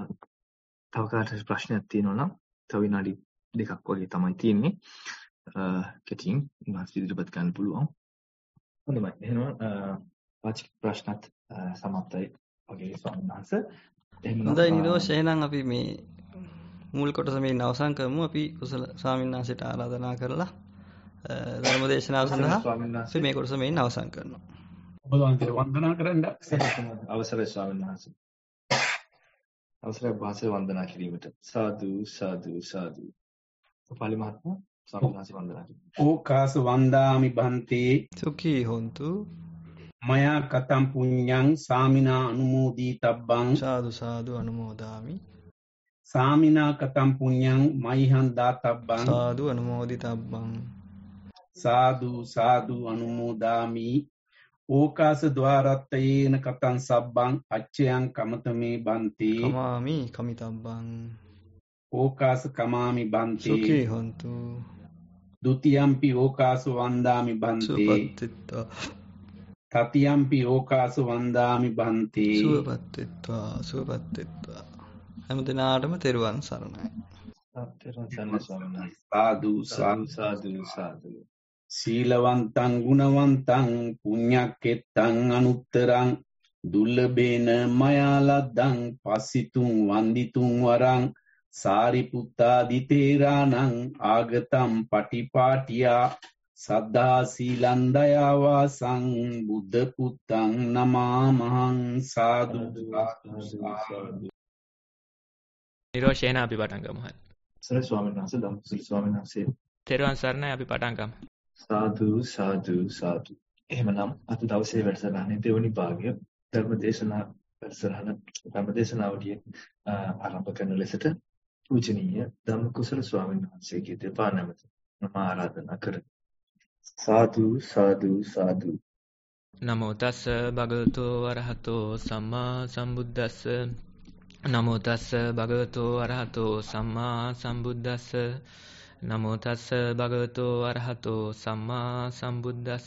S1: තව කාටද ප්‍රශ්නයක් තියෙනවා නම් තව විනාඩි 2ක් වගේ තමයි තියෙන්නේ. කෙටියෙන් ඉන්වස් ඉදිරිපත් ගන්න පුළුවන්. හොඳයි. එහෙනම් වාචික ප්‍රශ්නත් සමාප්තයි වගේ ස්වාමීන් වහන්සේ.
S2: හොඳයි නිරෝෂ. එහෙනම් අපි මේ මූල කොටස මේ අවසන් කරමු. අපි කුසල ස්වාමීන් වහන්සේට ආරාධනා කරලා ධර්ම දේශනාව සඳහා අපි මේ කොටස මේ අවසන් කරනවා.
S3: ඔබ වහන්සේට වන්දනා කරන්න
S1: අවසරයි ස්වාමීන් වහන්සේ. අවසරයි වාසය වන්දනා කිරීමට. සාදු සාදු සාදු. පාලි මහත්මයා ස්වාමීන් වහන්සේ වන්දනා කිරීමට.
S3: ඕකාස වන්දාමි බන්තේ
S2: සුඛී හොන්තු.
S3: මයා කතම් පුඤ්ඤං සාමිනා අනුමෝදී තබ්බං
S2: සාදු සාදු අනුමෝදාමි.
S3: සාමිනා කතම් පුඤ්ඤං මයිහං දාතබ්බං
S2: සාදු අනුමෝදිතබ්බං.
S3: සාදු සාදු අනුමෝදාමි. ඕකාස ద్వාරත්තයේන කතං සබ්බං අච්චයං කමතමේ බන්තේ
S2: කමාමි කමිතබ්බං.
S3: ඕකාස කමාමි බන්තේ
S2: සුඛී හොන්තු.
S3: ဒ ුතියම්පි ඕකාස වන්දාමි බන්තේ
S2: සුවපත්ත්වා.
S3: තතියම්පි ඕකාස වන්දාමි බන්තේ
S2: සුවපත්ත්වා සුවපත්ත්වා. හැමදිනාටම තෙරුවන් සරණයි.
S1: තෙරුවන් සරණයි ස්වාමීන් වහන්සේ.
S3: සාදු
S1: සාදු සාදු සාදු.
S3: සීලවන්තං ගුණවන්තං පුඤ්ඤක්කෙත්තං අනුත්තරං දුර්ලභේන මයා ලද්දං පස්සිතුං වන්දිතුං වරං සාරිපුත්තාදි තේරාණං ආගතම් පටිපාටියා සද්ධා සීලං දයා වාසං බුද්ධ පුත්තං නමාමහං සාදු සාදු.
S5: නිරෝෂේන අපි පටන් ගමු.
S1: සරයි ස්වාමීන් වහන්සේ ධම්මසිරි ස්වාමීන් වහන්සේ.
S5: තෙරුවන් සරණයි අපි පටන් ගමු.
S1: සාදු සාදු සාදු. එහෙමනම් අද දවසේ වැඩසටහනේ දෙවනි භාගය ධර්මදේශනාවලිය ආරම්භ කරන ලෙසට පූජනීය ධම්මකුසල ස්වාමීන් වහන්සේගේ දෙපා නැමත මම ආරාධනා කරමි. සාදු සාදු සාදු.
S5: නමෝ තස්ස භගවතු වරහතෝ සම්මා සම්බුද්දස්ස නමෝ තස්ස භගවතු වරහතෝ සම්මා සම්බුද්දස්ස නමෝ තස්ස භගවතු වරහතෝ සම්මා සම්බුද්දස්ස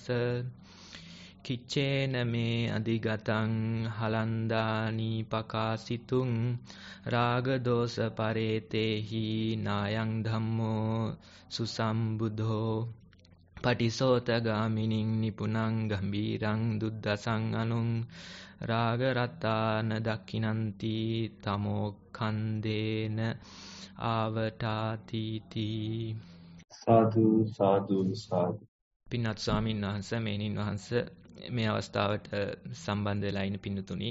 S5: කිච්චේන මේ අධිගතං හලන්දානි පකාසිතුං රාග දෝෂ පරේතේහි නායං ධම්මෝ සුසම්බුද්ධෝ පටිසෝත ගාමිනින් නිපුනං ගම්බීරං දුද්දසං අනුං රාග රත්තාන දක්ඛිනන්ති තමෝ කන්දේන ආවටාතිති.
S1: සාදු සාදු සාදු.
S5: පින්වත් ස්වාමීන් වහන්සේ මේනින් වහන්සේ මේ අවස්ථාවට සම්බන්ධ වෙලා ඉන්න පින්තුණි,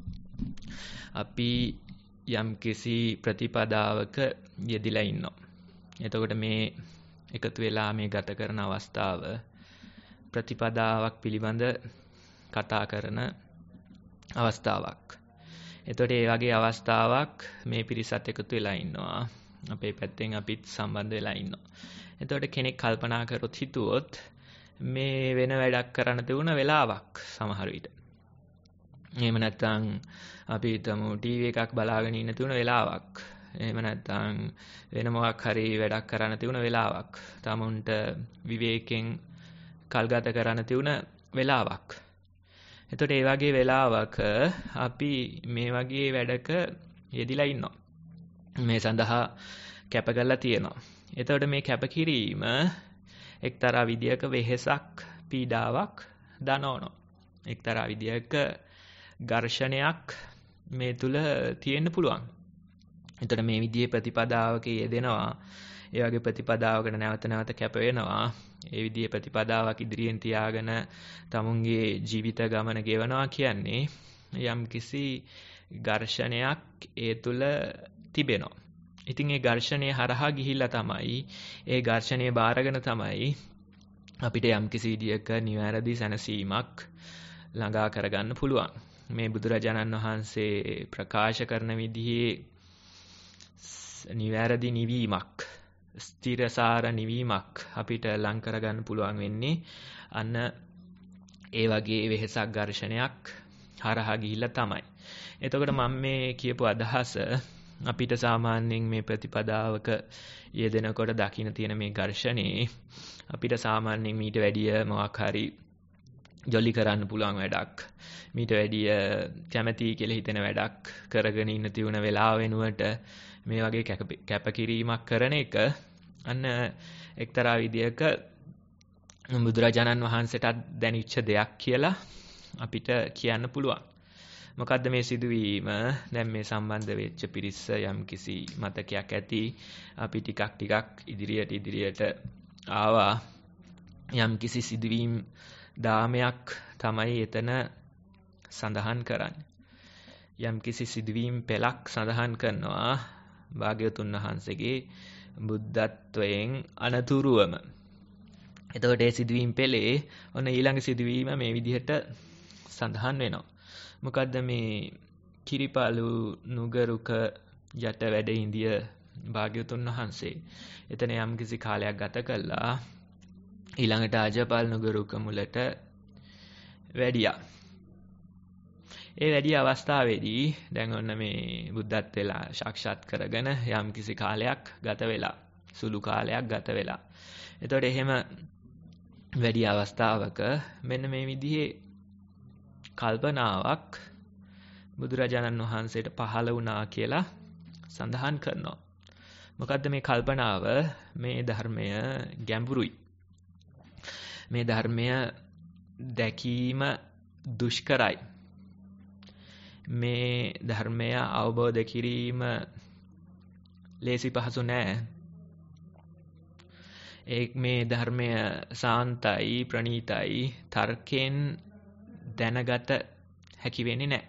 S5: අපි යම් කිසි ප්‍රතිපදාවක යෙදිලා ඉන්නවා. එතකොට මේ එකතු වෙලා මේ ගත කරන අවස්ථාව ප්‍රතිපදාවක් පිළිබඳ කතා කරන අවස්ථාවක්. එතකොට ඒ වගේ අවස්ථාවක් මේ පිරිසත් එකතු වෙලා ඉන්නවා. අපේ පැත්තෙන් අපිත් සම්බන්ධ වෙලා ඉන්නවා. එතකොට කෙනෙක් කල්පනා කරොත් හිතුවොත් මේ වෙන වැඩක් කරන්න තිබුණ වෙලාවක් සමහර විට. එහෙම නැත්නම් අපි හිතමු ටීවී එකක් බලාගෙන ඉන්න තිබුණ වෙලාවක්. එහෙම නැත්නම් වෙන මොකක් හරි වැඩක් කරන්න තිබුණ වෙලාවක්. තමුන්ට විවේකයෙන් කල්ගත කරන්න තිබුණ වෙලාවක්. එතකොට ඒ වගේ වෙලාවක අපි මේ වගේ වැඩක යෙදිලා ඉන්නවා. මේ සඳහා කැප කරලා තියෙනවා. එතකොට මේ කැපකිරීම එක්තරා විදියක වෙහෙසක්, පීඩාවක් දනවනවා. එක්තරා විදියක ඝර්ෂණයක් මේ තුල තියෙන්න පුළුවන්. එතකොට මේ විදිහේ ප්‍රතිපදාවක යෙදෙනවා. ඒ වගේ ප්‍රතිපදාවකට නැවත නැවත කැප වෙනවා. ඒ විදිහේ ප්‍රතිපදාවක් ඉදිරියෙන් තියාගෙන තමුන්ගේ ජීවිත ගමන ගෙවනවා කියන්නේ යම් කිසි ඝර්ෂණයක් ඒ තුල තිබෙනවා. ඉතින් ඒ ඝර්ෂණය හරහා ගිහිල්ලා තමයි, ඒ ඝර්ෂණය බාරගෙන තමයි අපිට යම් කිසි විදියක නිවැරදි සැනසීමක් ළඟා කරගන්න පුළුවන්. මේ බුදුරජාණන් වහන්සේ ප්‍රකාශ කරන විදිහේ නිවැරදි නිවීමක්, ස්ථිරසාර නිවීමක් අපිට ලං කරගන්න පුළුවන් වෙන්නේ අන්න ඒ වගේ වෙහෙසක්, ඝර්ෂණයක් හරහා ගිහිල්ලා තමයි. එතකොට මම මේ කියපු අදහස අපිට සාමාන්‍යයෙන් මේ ප්‍රතිපදාවක යෙදෙනකොට දකින්න තියෙන මේ ඝර්ෂණේ අපිට සාමාන්‍යයෙන් මීට වැඩිය මොකක් හරි ජොලි කරන්න පුළුවන් වැඩක්, මීට වැඩිය කැමැති කියලා හිතෙන වැඩක් කරගෙන ඉන්න තියුණ වෙලාව වෙනුවට මේ වගේ කැපකිරීමක් කරන එක අන්න එක්තරා විදියක බුදුරජාණන් වහන්සේට දැනෙච්ච දෙයක් කියලා අපිට කියන්න පුළුවන්. මොකද්ද මේ සිදුවීම? දැන් මේ සම්බන්ධ වෙච්ච පිරිස යම් කිසි මතකයක් ඇති. අපි ටිකක් ඉදිරියට ආවා. යම් කිසි සිදුවීම් දාමයක් තමයි එතන සඳහන් කරන්නේ. යම්කිසි සිදුවීම් පෙළක් සඳහන් කරනවා භාග්‍යවතුන් වහන්සේගේ බුද්ධත්වයෙන් අනතුරුවම. එතකොට ඒ සිදුවීම් පෙළේ ඔන්න ඊළඟ සිදුවීම මේ විදිහට සඳහන් වෙනවා. මොකද්ද මේ කිරිපාලු නුගරුක යට වැඩ ඉඳිය භාග්‍යවතුන් වහන්සේ. එතන යම්කිසි කාලයක් ගත කළා. ඊළඟට අජපල් නුගරුක මුලට වැඩියා. ඒ වැඩි අවස්ථාවේදී දැන් ඔන්න මේ බුද්ධත් වෙලා සාක්ෂාත් කරගෙන යම්කිසි කාලයක් ගත වෙලා, සුළු කාලයක් ගත වෙලා. එතකොට එහෙම වැඩි අවස්ථාවක මෙන්න මේ විදිහේ කල්පනාවක් බුදුරජාණන් වහන්සේට පහළ වුණා කියලා සඳහන් කරනවා. මොකද්ද මේ කල්පනාව? මේ ධර්මය ගැඹුරුයි. මේ ධර්මය දැකීම දුෂ්කරයි. මේ ධර්මය අවබෝධ කිරීම ලේසි පහසු නෑ. මේ ධර්මය සාන්තයි, ප්‍රණීතයි, තර්කයෙන් දැනගත හැකි වෙන්නේ නෑ.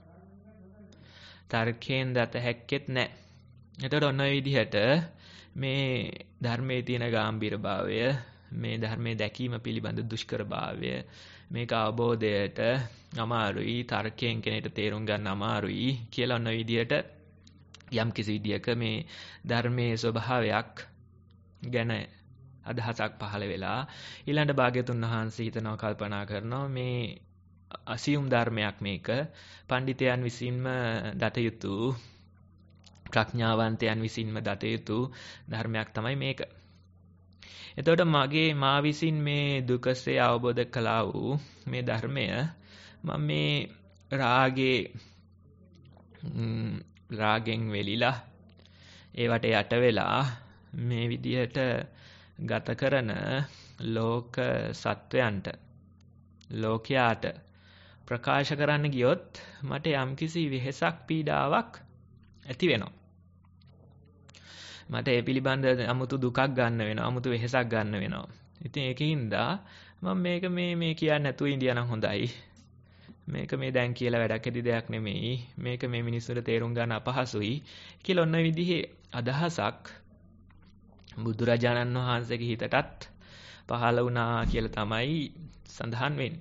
S5: තර්කයෙන් දත හැක්කෙත් නෑ. එතකොට ඔන්න ඔය විදිහට මේ ධර්මයේ තියෙන ගැඹීරභාවය, මේ ධර්මයේ දැකීම පිළිබඳ දුෂ්කරභාවය, මේක අවබෝධයට අමාරුයි, තර්කයෙන් කෙනෙක්ට තේරුම් ගන්න අමාරුයි කියලා ඔන්න ඔය විදිහට යම් කිසි විදියක මේ ධර්මයේ ස්වභාවයක් ගැන අදහසක් පහළ වෙලා ඊළඟ භාග්‍යතුන් වහන්සේ හිතනවා, කල්පනා කරනවා මේ අසියුම් ධර්මයක්, මේක පඬිතයන් විසින්ම දත යුතු, ප්‍රඥාවන්තයන් විසින්ම දත යුතු ධර්මයක් තමයි මේක. එතකොට මා විසින් මේ දුකසේ අවබෝධ කළා වූ මේ ධර්මය මම මේ රාගෙන් වෙලිලා ඒවට යට වෙලා මේ විදිහට ගත කරන ලෝක සත්වයන්ට, ලෝකයාට ප්‍රකාශ කරන්න ගියොත් මට යම්කිසි වෙහෙසක්, පීඩාවක් ඇති වෙනවා. මට ඒ පිළිබඳ අමුතු දුකක් ගන්න වෙනවා, අමුතු වෙහෙසක් ගන්න වෙනවා. ඉතින් ඒකින්ද මම මේ කියන්නේ නැතුව ඉඳියනම් හොඳයි. මේක මේ දැන් කියලා වැඩක් ඇති දෙයක් නෙමෙයි. මේක මේ මිනිස්සුන්ට තේරුම් ගන්න අපහසුයි කියලා ඔන්න විදිහේ අදහසක් බුදුරජාණන් වහන්සේගේ හිතටත් පහළ වුණා කියලා තමයි සඳහන් වෙන්නේ.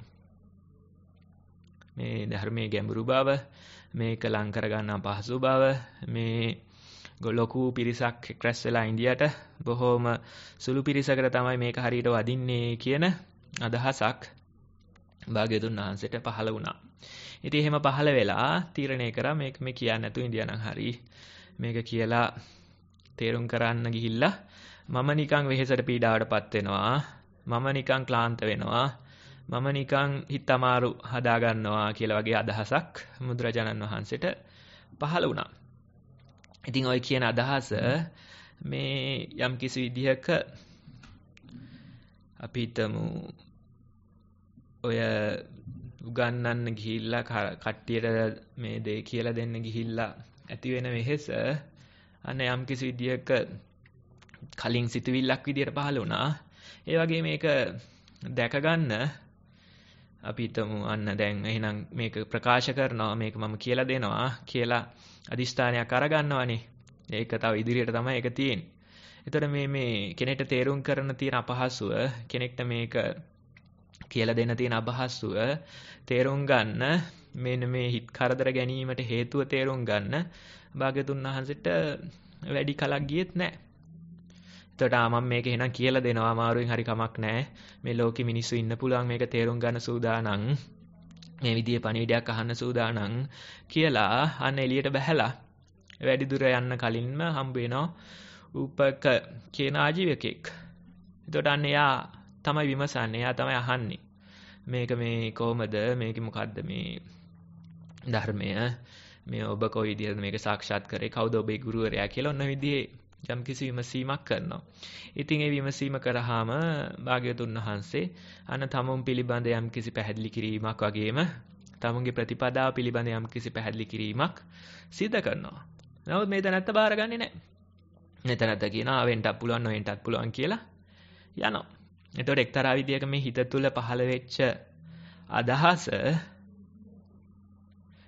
S5: මේ ධර්මයේ ගැඹුරු බව, මේක ලං කර ගන්න අපහසු බව, මේ ලොකු පිරිසක් එක්රැස් වෙලා ඉන්දියට බොහොම සුළු පිරිසකට තමයි මේක හරියට වදින්නේ කියන අදහසක් භාග්‍යවතුන් වහන්සේට පහළ වුණා. ඉතින් එහෙම පහළ වෙලා තීරණය කරා මේක මේ කියන්නේ නැතුව ඉන්දියානම් හරි. මේක කියලා තේරුම් කරන්න ගිහිල්ලා මම නිකන් වෙහෙසට පීඩාවටපත් වෙනවා. මම නිකන් ක්ලාන්ත වෙනවා. මම නිකන් හිත අමාරු හදා ගන්නවා කියලා වගේ අදහසක් බුදුරජාණන් වහන්සේට පහළ වුණා. ඉතින් ඔය කියන අදහස මේ යම් කිසි විදිහක අපි හිතමු ඔය උගන්නන්න ගිහිල්ලා කට්ටියට මේ දේ කියලා දෙන්න ගිහිල්ලා ඇති වෙන වෙහෙස අන්න යම් කිසි විදිහක කලින් සිතුවිල්ලක් විදිහට පහළ වුණා. ඒ වගේ මේක දැක ගන්න අපි හිතමු අන්න දැන් එහෙනම් මේක ප්‍රකාශ කරනවා, මේක මම කියලා දෙනවා කියලා අදිෂ්ඨානයක් අරගන්නවනේ. ඒක තව ඉදිරියට තමයි ඒක තියෙන්නේ. එතකොට මේ කෙනෙක්ට තේරුම් කරන්න තියෙන අපහසුව, කෙනෙක්ට මේක කියලා දෙන්න තියෙන අපහසුව තේරුම් ගන්න, මෙන්න මේ හිත කරදර ගැනීමට හේතුව තේරුම් ගන්න භාග්‍යතුන් වහන්සේට වැඩි කලක් ගියෙත් නැහැ. එතකොට මම මේක එහෙනම් කියලා දෙනවා, අමාරුවෙන් හරි කමක් නැහැ. මේ ලෝකෙ මිනිස්සු ඉන්න පුළුවන්, මේක තේරුම් ගන්න සූදානම්, මේ විදිහේ පණිවිඩයක් අහන්න සූදානම් කියලා අන්න එළියට බහැලා වැඩි දුර යන්න කලින්ම හම්බ වෙනවා උපක කියන ආජීවකෙක්. එතකොට අන්න එයා තමයි විමසන්නේ, එයා තමයි අහන්නේ මේක මේ කොහොමද, මේක මොකද්ද මේ ධර්මය, මේ ඔබ කොයි විදිහද මේක සාක්ෂාත් කරේ, කවුද ඔබේ ගුරුවරයා කියලා ඔන්න විදිහේ යම් කිසි විමසීමක් කරනවා. ඉතින් ඒ විමසීම කරාම භාග්‍යවතුන් වහන්සේ අන්න තමුන් පිළිබඳ යම් කිසි පැහැදිලි කිරීමක් වගේම තමුන්ගේ ප්‍රතිපදාව පිළිබඳ යම් කිසි පැහැදිලි කිරීමක් සිදු කරනවා. නමුත් මේ තැනත්ත බාරගන්නේ නැහැ. මේ තැනත්ත කියනවා වෙන්නත් පුළුවන්, නොවෙන්නත් පුළුවන් කියලා යනවා. එතකොට එක්තරා විදියක මේ හිත තුළ පහළ වෙච්ච අදහස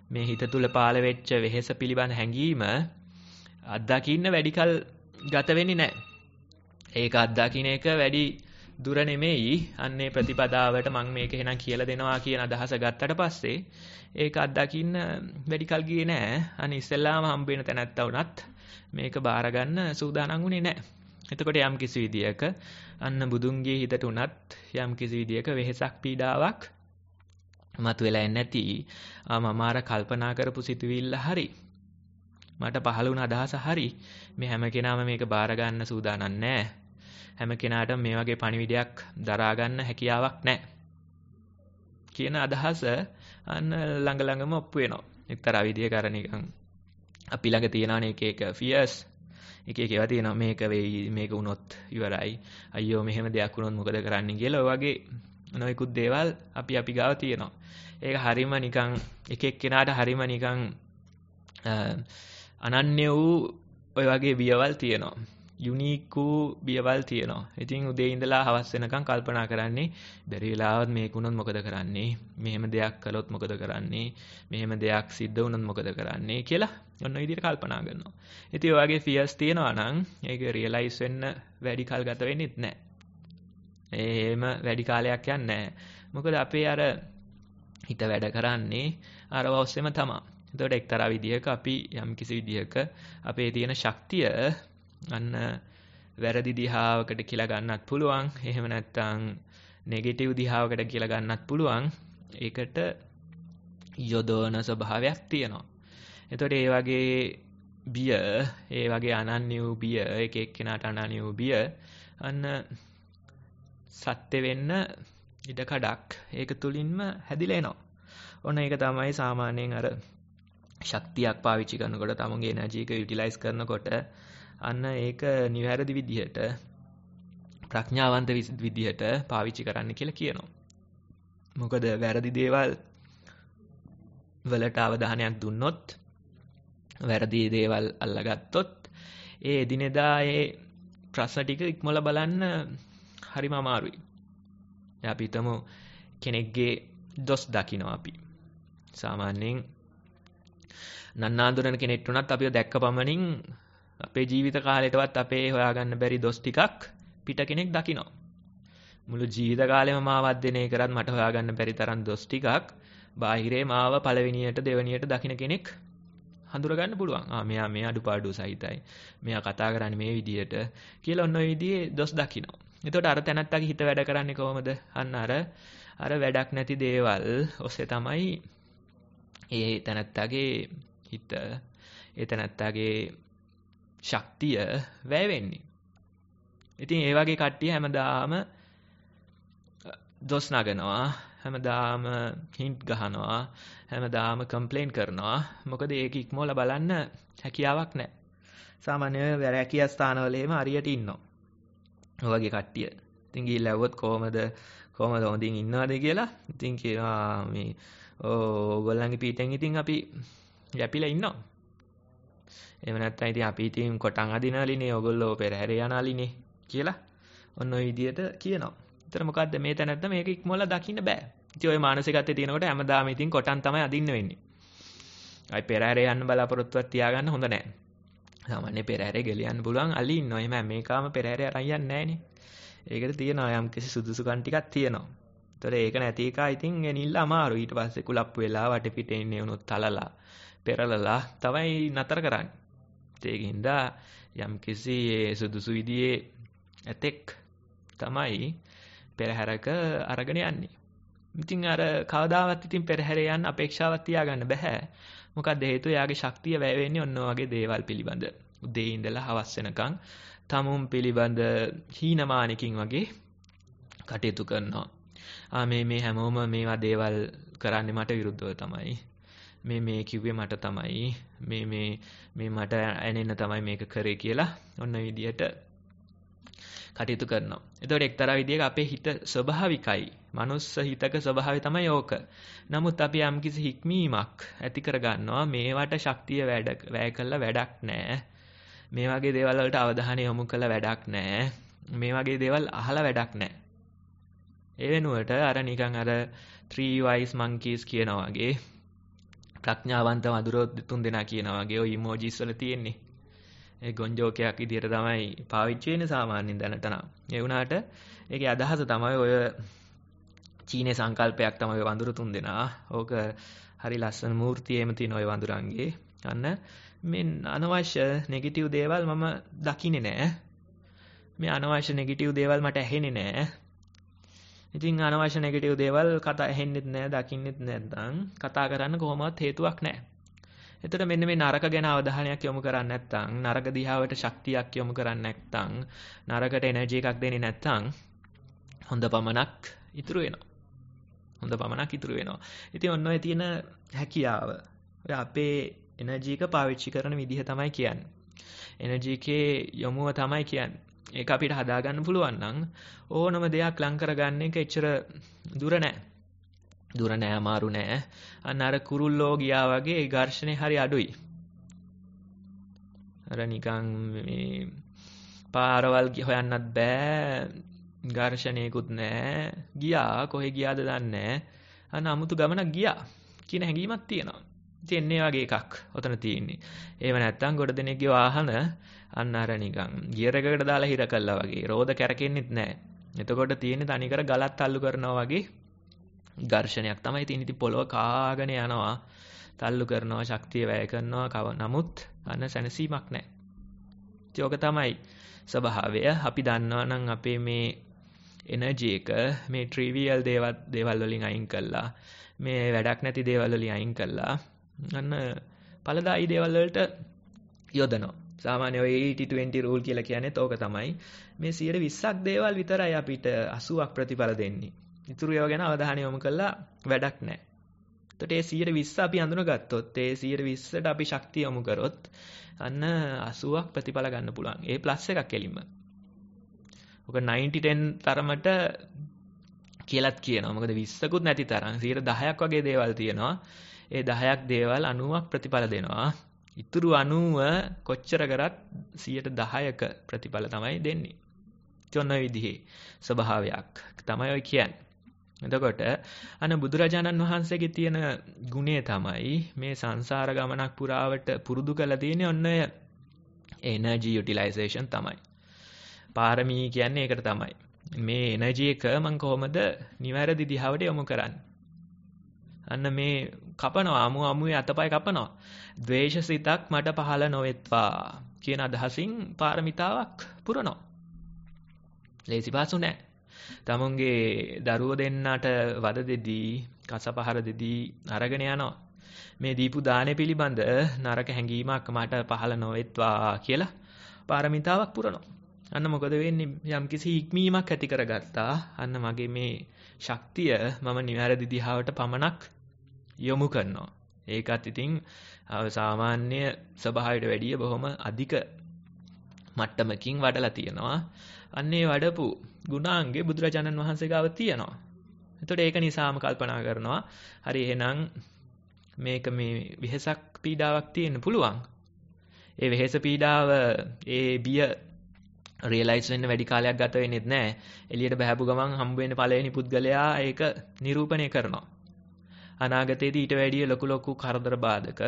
S5: මේ හිත තුල පාළ වෙච්ච වෙහෙස පිළිබඳ හැඟීම අත්දකින්න වැඩි කල ගත වෙන්නේ නැහැ. ඒක අත්දකින්න එක වැඩි දුර නෙමෙයි. අන්නේ ප්‍රතිපදාවට මම මේක එහෙනම් කියලා දෙනවා කියන අදහස ගත්තට පස්සේ ඒක අත්දකින්න වැඩි කල ගියේ නැහැ. අනේ ඉස්සෙල්ලාම හම්බ වෙන තැනත්තා වුණත් මේක බාර ගන්න සූදානම් වුණේ නැහැ. එතකොට යම් කිසි විදියක අන්න බුදුන්ගේ හිතට උනත් යම් කිසි විදියක වෙහෙසක් පීඩාවක් මතුවෙලා එන්නේ නැති මම අර කල්පනා කරපු සිතුවිල්ල හරි මට පහළ වුණ අදහස හරි මේ හැම කෙනාම මේක බාර ගන්න සූදානම් නැහැ. හැම කෙනාටම මේ වගේ පණිවිඩයක් දරා ගන්න හැකියාවක් නැහැ කියන අදහස අන්න ළඟ ළඟම ඔප්පු වෙනවා. එක්තරා විදියක අර නිකන් අපි ළඟ තියෙනවනේ එක fears එක ඒවා තියෙනවා. මේක වෙයි, මේක වුණොත් ඉවරයි, අයියෝ මෙහෙම දෙයක් වුණොත් මොකද කරන්නේ කියලා ඔය වගේ නොයෙකුත් දේවල් අපි ගාව තියෙනවා. ඒක හරීම නිකන් එක එක්කෙනාට හරීම නිකන් අනන්‍ය වූ ඔය වගේ බියවල් තියෙනවා. යුනික් වූ බියවල් තියෙනවා. ඉතින් උදේ ඉඳලා හවස වෙනකන් කල්පනා කරන්නේ බැරි වෙලාවත් මේක වුණොත් මොකද කරන්නේ? මෙහෙම දෙයක් කළොත් මොකද කරන්නේ? මෙහෙම දෙයක් සිද්ධ වුණොත් මොකද කරන්නේ කියලා ඔන්න ඔය විදිහට කල්පනා කරනවා. ඉතින් ඔය වගේ ෆියර්ස් තියෙනවා නම් ඒක රියලයිස් වෙන්න වැඩි කල් ගත වෙන්නේ නැහැ. එහෙම වැඩි කාලයක් යන්නේ නැහැ. මොකද අපේ අර හිත වැඩ කරන්නේ අර ඔස්සේම තමයි. එතකොට එක්තරා විදිහක අපි යම් කිසි විදිහක අපේ තියෙන ශක්තිය අන්න වැරදි දිහාවකට කියලා ගන්නත් පුළුවන්. එහෙම නැත්නම් නෙගටිව් දිහාවකට කියලා ගන්නත් පුළුවන්. ඒකට යොදවන ස්වභාවයක් තියෙනවා. එතකොට ඒ වගේ බිය, ඒ වගේ අනන්‍ය වූ බිය, එක එක්කෙනාට අනන්‍ය වූ බිය අන්න සත්‍ය වෙන්න ඉඩ කඩක් ඒක තුලින්ම හැදිලා එනවා. ඔන්න ඒක තමයි සාමාන්‍යයෙන් අර ශක්තියක් පාවිච්චි කරනකොට තමන්ගේ එනර්ජි එක යුටිලයිස් කරනකොට අන්න ඒක නිවැරදි විදිහට ප්‍රඥාවන්ත විදිහට පාවිච්චි කරන්න කියලා කියනවා. මොකද වැරදි දේවල් වලට අවධානයක් දුන්නොත්, වැරදි දේවල් අල්ලගත්තොත් ඒ එදිනෙදා ඒ ප්‍රශ්න ටික ඉක්මොල බලන්න හරිම අමාරුයි. අපි හිතමු කෙනෙක්ගේ දොස් දකිනවා අපි. සාමාන්‍යයෙන් නන්නාඳුරන කෙනෙක් වුණත් අපිව දැක්ක පමණින් අපේ ජීවිත කාලයටවත් අපේ හොයාගන්න බැරි දොස් ටිකක් පිට කෙනෙක් දකිනවා. මුළු ජීවිත කාලෙම මාව අධ්‍යයනය කරත් මට හොයාගන්න බැරි තරම් දොස් ටිකක් බාහිරේ මාව පළවෙනියට දෙවෙනියට දකින්න කෙනෙක් හඳුරගන්න පුළුවන්. මෙයා මේ අඩුපාඩු සහිතයි. මෙයා කතා කරන්නේ මේ විදියට කියලා ඔන්න ඔය විදිහේ දොස් දකිනවා. එතකොට අර තැනත්තාගේ හිත වැඩ කරන්නේ කොහොමද? අන්න අර වැඩක් නැති දේවල් ඔස්සේ තමයි ඒ තැනත්තාගේ හිත, ඒ තැනත්තාගේ ශක්තිය වැය වෙන්නේ. ඉතින් ඒ වගේ කට්ටිය හැමදාම දොස් නගනවා, හැමදාම හින්ට් ගහනවා, හැමදාම කම්ප්ලේන් කරනවා. මොකද ඒක ඉක්මවලා බලන්න හැකියාවක් නැහැ. සාමාන්‍ය වැරැකිය ස්ථානවල එහෙම හරියට ඉන්නවා. ඔය වගේ කට්ටිය. ඉතින් ගිහිල්ලා ඇහුවොත් කොහමද හොඳින් ඉන්නවද කියලා. ඉතින් කියනවා මේ ඕගොල්ලන්ගේ පීටෙන් ඉතින් අපි යැපිලා ඉන්නවා. එහෙම නැත්නම් ඉතින් අපි ඉතින් කොටන් අදිනවලිනේ, ඕගොල්ලෝ පෙරහැර යනාලිනේ කියලා ඔන්න ඔය විදියට කියනවා. ඒතර මොකද්ද මේ තැනත්ත මේක ඉක්මවලා දකින්න බෑ. ඉතින් ඔය මානසිකත්වයේ තියෙනකොට හැමදාම ඉතින් කොටන් තමයි අදින්න වෙන්නේ. අයි පෙරහැර යන්න බලාපොරොත්තුවක් තියාගන්න හොඳ නැහැ. සාමාන්‍ය පෙරහැරේ ගෙලියන්න පුළුවන් අලි ඉන්නවා. එහෙම මේකාම පෙරහැරේ අරන් යන්නේ නැහනේ. ඒකට තියෙනවා යම් කිසි සුදුසුකම් ටිකක් තියෙනවා. ඒතර ඒක නැති එක ඉතින් ගෙනිල්ල අමාරු. ඊට පස්සේ කුලප්පු වෙලා වටපිටේ ඉන්නේ උනොත් තලලා පෙරලලා තමයි නතර කරන්නේ. ඒකින්ද යම් කිසි සුදුසු විදිහේ ඇතෙක් තමයි පෙරහැරක අරගෙන යන්නේ. ඉතින් අර කවදාවත් ඉතින් පෙරහැරේ යන්න අපේක්ෂාවක් තියාගන්න බෑ. මොකද හේතුව යාගේ ශක්තිය වැය වෙන්නේ ඔන්න වගේ දේවල් පිළිබඳ. උදේ ඉඳලා හවස වෙනකන් තමුන් පිළිබඳ හීනමානකින් වගේ කටයුතු කරනවා. මේ හැමෝම මේවා දේවල් කරන්නේ මට විරුද්ධව තමයි. මේ කිව්වේ මට තමයි. මේ මට ඇනෙන්න තමයි මේක කරේ කියලා ඔන්න විදියට කටයුතු කරනවා. එතකොට එක්තරා විදියක අපේ හිත ස්වභාවිකයි. මනුස්ස හිතක ස්වභාවය තමයි ඕක. නමුත් අපි යම්කිසි හික්මීමක් ඇති කර ගන්නවා මේවට ශක්තිය වැය කළා වැඩක් නැහැ. මේ වගේ දේවල් වලට අවධානය යොමු කළා වැඩක් නැහැ. මේ වගේ දේවල් අහලා වැඩක් නැහැ. ඒ වෙනුවට අර නිකන් අර 3 wise monkeys කියනවා වගේ ප්‍රඥාවන්ත වඳුරෝ තුන් දෙනා කියනවා වගේ ඔය ඉමෝජිස් වල තියෙන්නේ. ඒ ගොන්ජෝකයක් විදියට තමයි පාවිච්චි වෙන්නේ සාමාන්‍යයෙන් දැනට නම්. ඒ වුණාට ඒකේ අදහස තමයි ඔය චීනේ සංකල්පයක් තමයි වඳුරු තුන් දෙනා. ඕක හරි ලස්සන මූර්තියේම තියෙන ඔය වඳුරන්ගේ. අන්න මේ අනවශ්‍ය නෙගටිව් දේවල් මම දකින්නේ නැහැ. මේ අනවශ්‍ය නෙගටිව් දේවල් මට ඇහෙන්නේ නැහැ. ඉතින් අනවශ්‍ය නෙගටිව් දේවල් කතා ඇහෙන්නෙත් නැහැ, දකින්නෙත් නැත්නම් කතා කරන්න කොහොමවත් හේතුවක් නැහැ. එතකොට මෙන්න මේ නරක ගැන අවධානයක් යොමු කරන්නේ නැත්නම්, නරක දිහාවට ශක්තියක් යොමු කරන්නේ නැත්නම්, නරකට එනර්ජි එකක් දෙන්නේ නැත්නම් හොඳ පමණක් ඉතුරු වෙනවා. හොඳ පමණක් ඉතුරු වෙනවා. ඉතින් ඔන්න ඔය තියෙන හැකියාව. ඔය අපේ එනර්ජි එක පාවිච්චි කරන විදිහ තමයි කියන්නේ. එනර්ජි එකේ යොමුව තමයි කියන්නේ. ඒක අපිට හදාගන්න පුළුවන් නම් ඕනම දෙයක් ලං කරගන්න එක එච්චර දුර නෑ. දුර නෑ, අමාරු නෑ. අන්න අර කුරුල්ලෝ ගියා වගේ ඝර්ෂණය හරි අඩුයි. අර නිකන් මේ පාරවල් හොයන්නත් බෑ, ඝර්ෂණයකුත් නෑ. ගියා කොහෙ ගියාද දන්නේ නෑ. අන්න අමුතු ගමනක් ගියා කියන හැඟීමක් තියෙනවා. ඉතින් එන්නේ වගේ එකක් ඔතන තියෙන්නේ. ඒව නැත්තම් ගොඩ දෙනෙක්ගේ වාහන අන්න අර නිකන් ගියර් එකකට දාලා හිර කළා වගේ රෝද කැරකෙන්නෙත් නැහැ. එතකොට තියෙන්නේ තනිකර ගලත් අල්ලු කරනවා වගේ ඝර්ෂණයක් තමයි තියෙන්නේ. ඉතින් පොළව කාගෙන යනවා, තල්ලු කරනවා, ශක්තිය වැය කරනවා. නමුත් අන්න සැනසීමක් නැහැ. ඉතින් ඔක තමයි ස්වභාවය. අපි දන්නවා නම් අපේ මේ එනර්ජි එක මේ ට්‍රිවියල් දේවල් වලින් අයින් කළා, මේ වැඩක් නැති දේවල් වලින් අයින් කළා අන්න ඵලදායී දේවල් වලට යොදනවා. සාමාන්‍ය ඔය 80-20 රූල් කියලා කියන්නේත් ඕක තමයි. මේ 120ක් දේවල් විතරයි අපිට 80ක් ප්‍රතිඵල දෙන්නේ. ඉතුරු ඒවා ගැන අවධානය යොමු කළා වැඩක් නැහැ. එතකොට ඒ 120 අපි අඳුනගත්තොත්, ඒ 120ට අපි ශක්තිය යොමු කරොත් අන්න 80ක් ප්‍රතිඵල ගන්න පුළුවන්. ඒ ප්ලස් එකක් එලින්ම. ඔක 90-10 තරමට කියලාත් කියනවා. මොකද 20කුත් නැති තරම් 10ක් වගේ දේවල් තියෙනවා. ඒ 10ක් දේවල් 90ක් ප්‍රතිඵල දෙනවා. ඉතුරු 90 කොච්චර කරත් 10%ක ප්‍රතිඵල තමයි දෙන්නේ. චොන්න විදිහේ ස්වභාවයක් තමයි ඔය කියන්නේ. එතකොට අන්න බුදුරජාණන් වහන්සේගේ තියෙන ගුණය තමයි මේ සංසාර ගමනක් පුරාවට පුරුදු කරලා තියෙන්නේ ඔන්න ඔය එනර්ජි යුටිලයිසේෂන් තමයි. පාරමී කියන්නේ ඒකට තමයි. මේ එනර්ජි එක මම කොහොමද නිවැරදි දිහාවට යොමු කරන්නේ? අන්න මේ කපනවා, අමුවේ අතපය කපනවා. ද්වේෂසිතක් මට පහළ නොවෙත්වා කියන අදහසින් පාරමිතාවක් පුරනවා. ලේසි පාසු නෑ. තමුන්ගේ දරුවෝ දෙන්නට වද දෙදී, කසපහර දෙදී අරගෙන යනවා. මේ දීපු දාණය පිළිබඳ නරක හැඟීමක් මට පහළ නොවෙත්වා කියලා පාරමිතාවක් පුරනවා. අන්න මොකද වෙන්නේ? යම්කිසි ඉක්මීමක් ඇති කරගත්තා. අන්න මගේ මේ ශක්තිය මම නිවැරදි දිහාවට පමණක් යොමු කරනවා. ඒකත් ඉතින් සාමාන්‍ය ස්වභාවයට වැඩිය බොහොම අධික මට්ටමකින් වඩලා තියෙනවා. අන්නේ වඩපු ගුණාංගේ බුදුරජාණන් වහන්සේ ගාව තියෙනවා. එතකොට ඒක නිසාම කල්පනා කරනවා හරි එහෙනම් මේක මේ වෙහසක් පීඩාවක් තියෙන්න පුළුවන්. ඒ වෙහස පීඩාව ඒ බිය රියලයිස් වෙන්න වැඩි කාලයක් ගත වෙන්නේ නැහැ. එළියට බහැපු ගමන් හම්බ වෙන පළවෙනි පුද්ගලයා ඒක නිරූපණය කරනවා. අනාගතයේදී ඊට වැඩිය ලොකු කරදර බාධක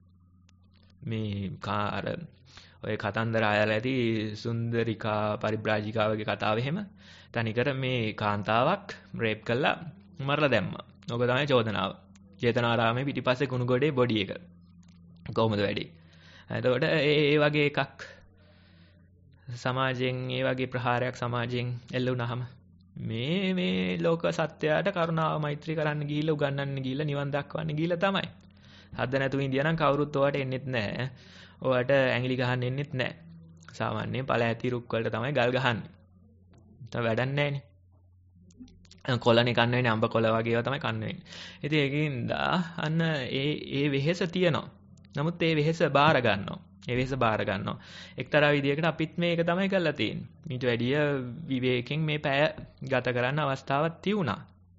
S5: මේ කාර ඔය කතන්දර අයලා ඇති සුන්දරිකා පරිබ්‍රාජිකා වගේ කතාව එහෙම තනිකර මේ කාන්තාවක් රේප් කළා මරලා දැම්මා. ඕක තමයි චෝදනාව. චේතනාරාමේ පිටිපස්සේ කුණුගොඩේ බොඩි එක. කොහොමද වැඩි? එතකොට ඒ වගේ එකක් සමාජයෙන් ඒ වගේ ප්‍රහාරයක් සමාජයෙන් එල්ල වුණාම මේ ලෝක සත්‍යයට කරුණාව මෛත්‍රී කරන්න ගිහිල්ලා උගන්වන්න ගිහිල්ලා නිවන් දක්වන්න ගිහිල්ලා තමයි. හද නැතුව ඉඳියා නම් කවුරුත් ඔයාට එන්නෙත් නැහැ. ඔයාට ඇඟිලි ගහන්න එන්නෙත් නැහැ. සාමාන්‍යයෙන් පළ ඇති රුක් වලට තමයි ගල් ගහන්නේ. ඒක වැඩක් නැහැනේ. කොළනේ කන්න වෙන්නේ අඹ කොළ වගේ ඒවා තමයි කන්න වෙන්නේ. ඉතින් ඒකින්ද අන්න ඒ වෙහෙස තියෙනවා. නමුත් ඒ වෙහෙස බාර ගන්නවා. ඒ වෙහෙස බාර ගන්නවා. එක්තරා විදියකට අපිත් මේක තමයි කරලා තියෙන්නේ. ඊට වැඩිය විවේකයෙන් මේ පැය ගත කරන්න අවස්ථාවක් තියුණා.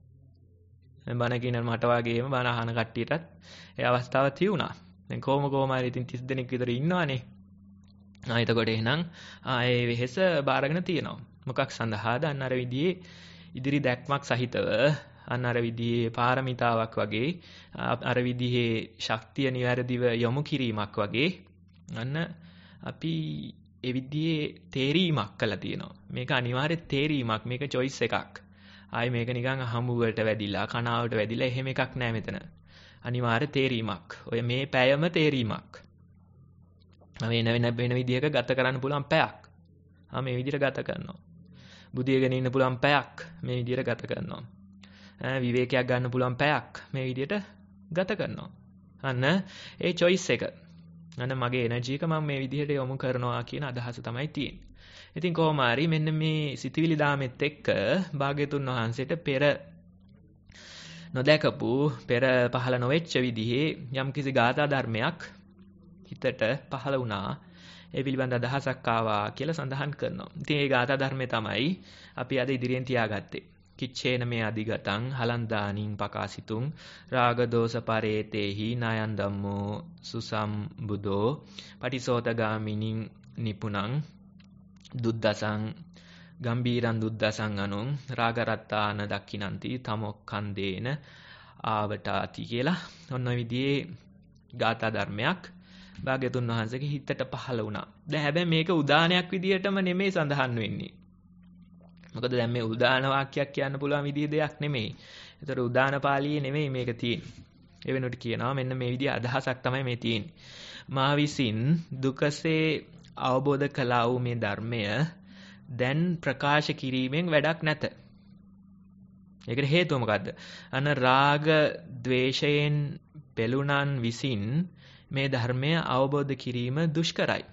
S5: බණ කියන මට වගේම බණ අහන කට්ටියටත් ඒ අවස්ථාව තියුණා. දැන් කොහොම හරි ඉතින් 30 දෙනෙක් විතර ඉන්නවනේ. එතකොට එහෙනම් ඒ වෙහෙස බාරගෙන තියෙනවා. මොකක් සඳහාද? අන්න අර විදිහේ ඉදිරි දැක්මක් සහිතව අන්න අර විදිහේ පාරමිතාවක් වගේ අර විදිහේ ශක්තිය නිවැරදිව යොමු කිරීමක් වගේ අන්න අපි ඒ විදිහේ තේරීමක් කළා තියෙනවා. මේක අනිවාර්ය තේරීමක්. මේක choice එකක්. ආයි මේක නිකන් හමුවට වැඩිලා කනාවට වැඩිලා එහෙම එකක් නෑ මෙතන. අනිවාර්ය තේරීමක්. ඔය මේ පැයම තේරීමක්. වෙන විදිහක ගත කරන්න පුළුවන් පැයක්. මේ විදිහට ගත කරනවා. බුදියගෙන ඉන්න පුළුවන් පැයක් මේ විදිහට ගත කරනවා. විවේකයක් ගන්න පුළුවන් පැයක් මේ විදිහට ගත කරනවා. අන්න ඒ choice එක. අන්න මගේ එනර්ජි එක මම මේ විදිහට යොමු කරනවා කියන අදහස තමයි තියෙන්නේ. ඉතින් කොහොම හරි මෙන්න මේ සිතවිලි දාමෙත් එක්ක භාග්‍යතුන් වහන්සේට පෙර නොදැකපු පෙර පහළ නොවෙච්ච විදිහේ යම්කිසි ගාථා ධර්මයක් හිතට පහළ වුණා. ඒ පිළිබඳ අදහසක් ආවා කියලා සඳහන් කරනවා. ඉතින් මේ ගාථා ධර්මය තමයි අපි අද ඉදිරියෙන් තියාගත්තේ. කිච්චේන මේ අධිගතං හලන්දානින් පකාසිතුං රාගදෝෂ පරේතේහි නායන් ධම්මෝ සුසම්බුදෝ පටිසෝතගාමිනින් නිපුණං දුද්දසං ගම්බීරං දුද්දසං අනුං රාගරත්තාන දක්ඛිනන්ති තමොක්ඛන්දේන ආවටාති කියලා ඔන්න ඔය විදිහේ ගාථා ධර්මයක් භාග්‍යතුන් වහන්සේගේ හිතට පහළ වුණා. දැන් හැබැයි මේක උදානයක් විදිහටම නෙමෙයි සඳහන් වෙන්නේ. මොකද දැන් මේ උදාන වාක්‍යයක් කියන්න පුළුවන් විදිහ දෙයක් නෙමෙයි. ඒතර උදාන පාළියේ නෙමෙයි මේක තියෙන්නේ. ඒ වෙනුවට කියනවා මෙන්න මේ විදිහ අදහසක් තමයි මේ තියෙන්නේ. මා විසින් දුකසේ අවබෝධ කළා වූ මේ ධර්මය දැන් ප්‍රකාශ කිරීමෙන් වැඩක් නැත. ඒකට හේතුව මොකද්ද? අන රාග ద్వේෂයෙන් පෙළුණන් විසින් මේ ධර්මය අවබෝධ කිරීම දුෂ්කරයි.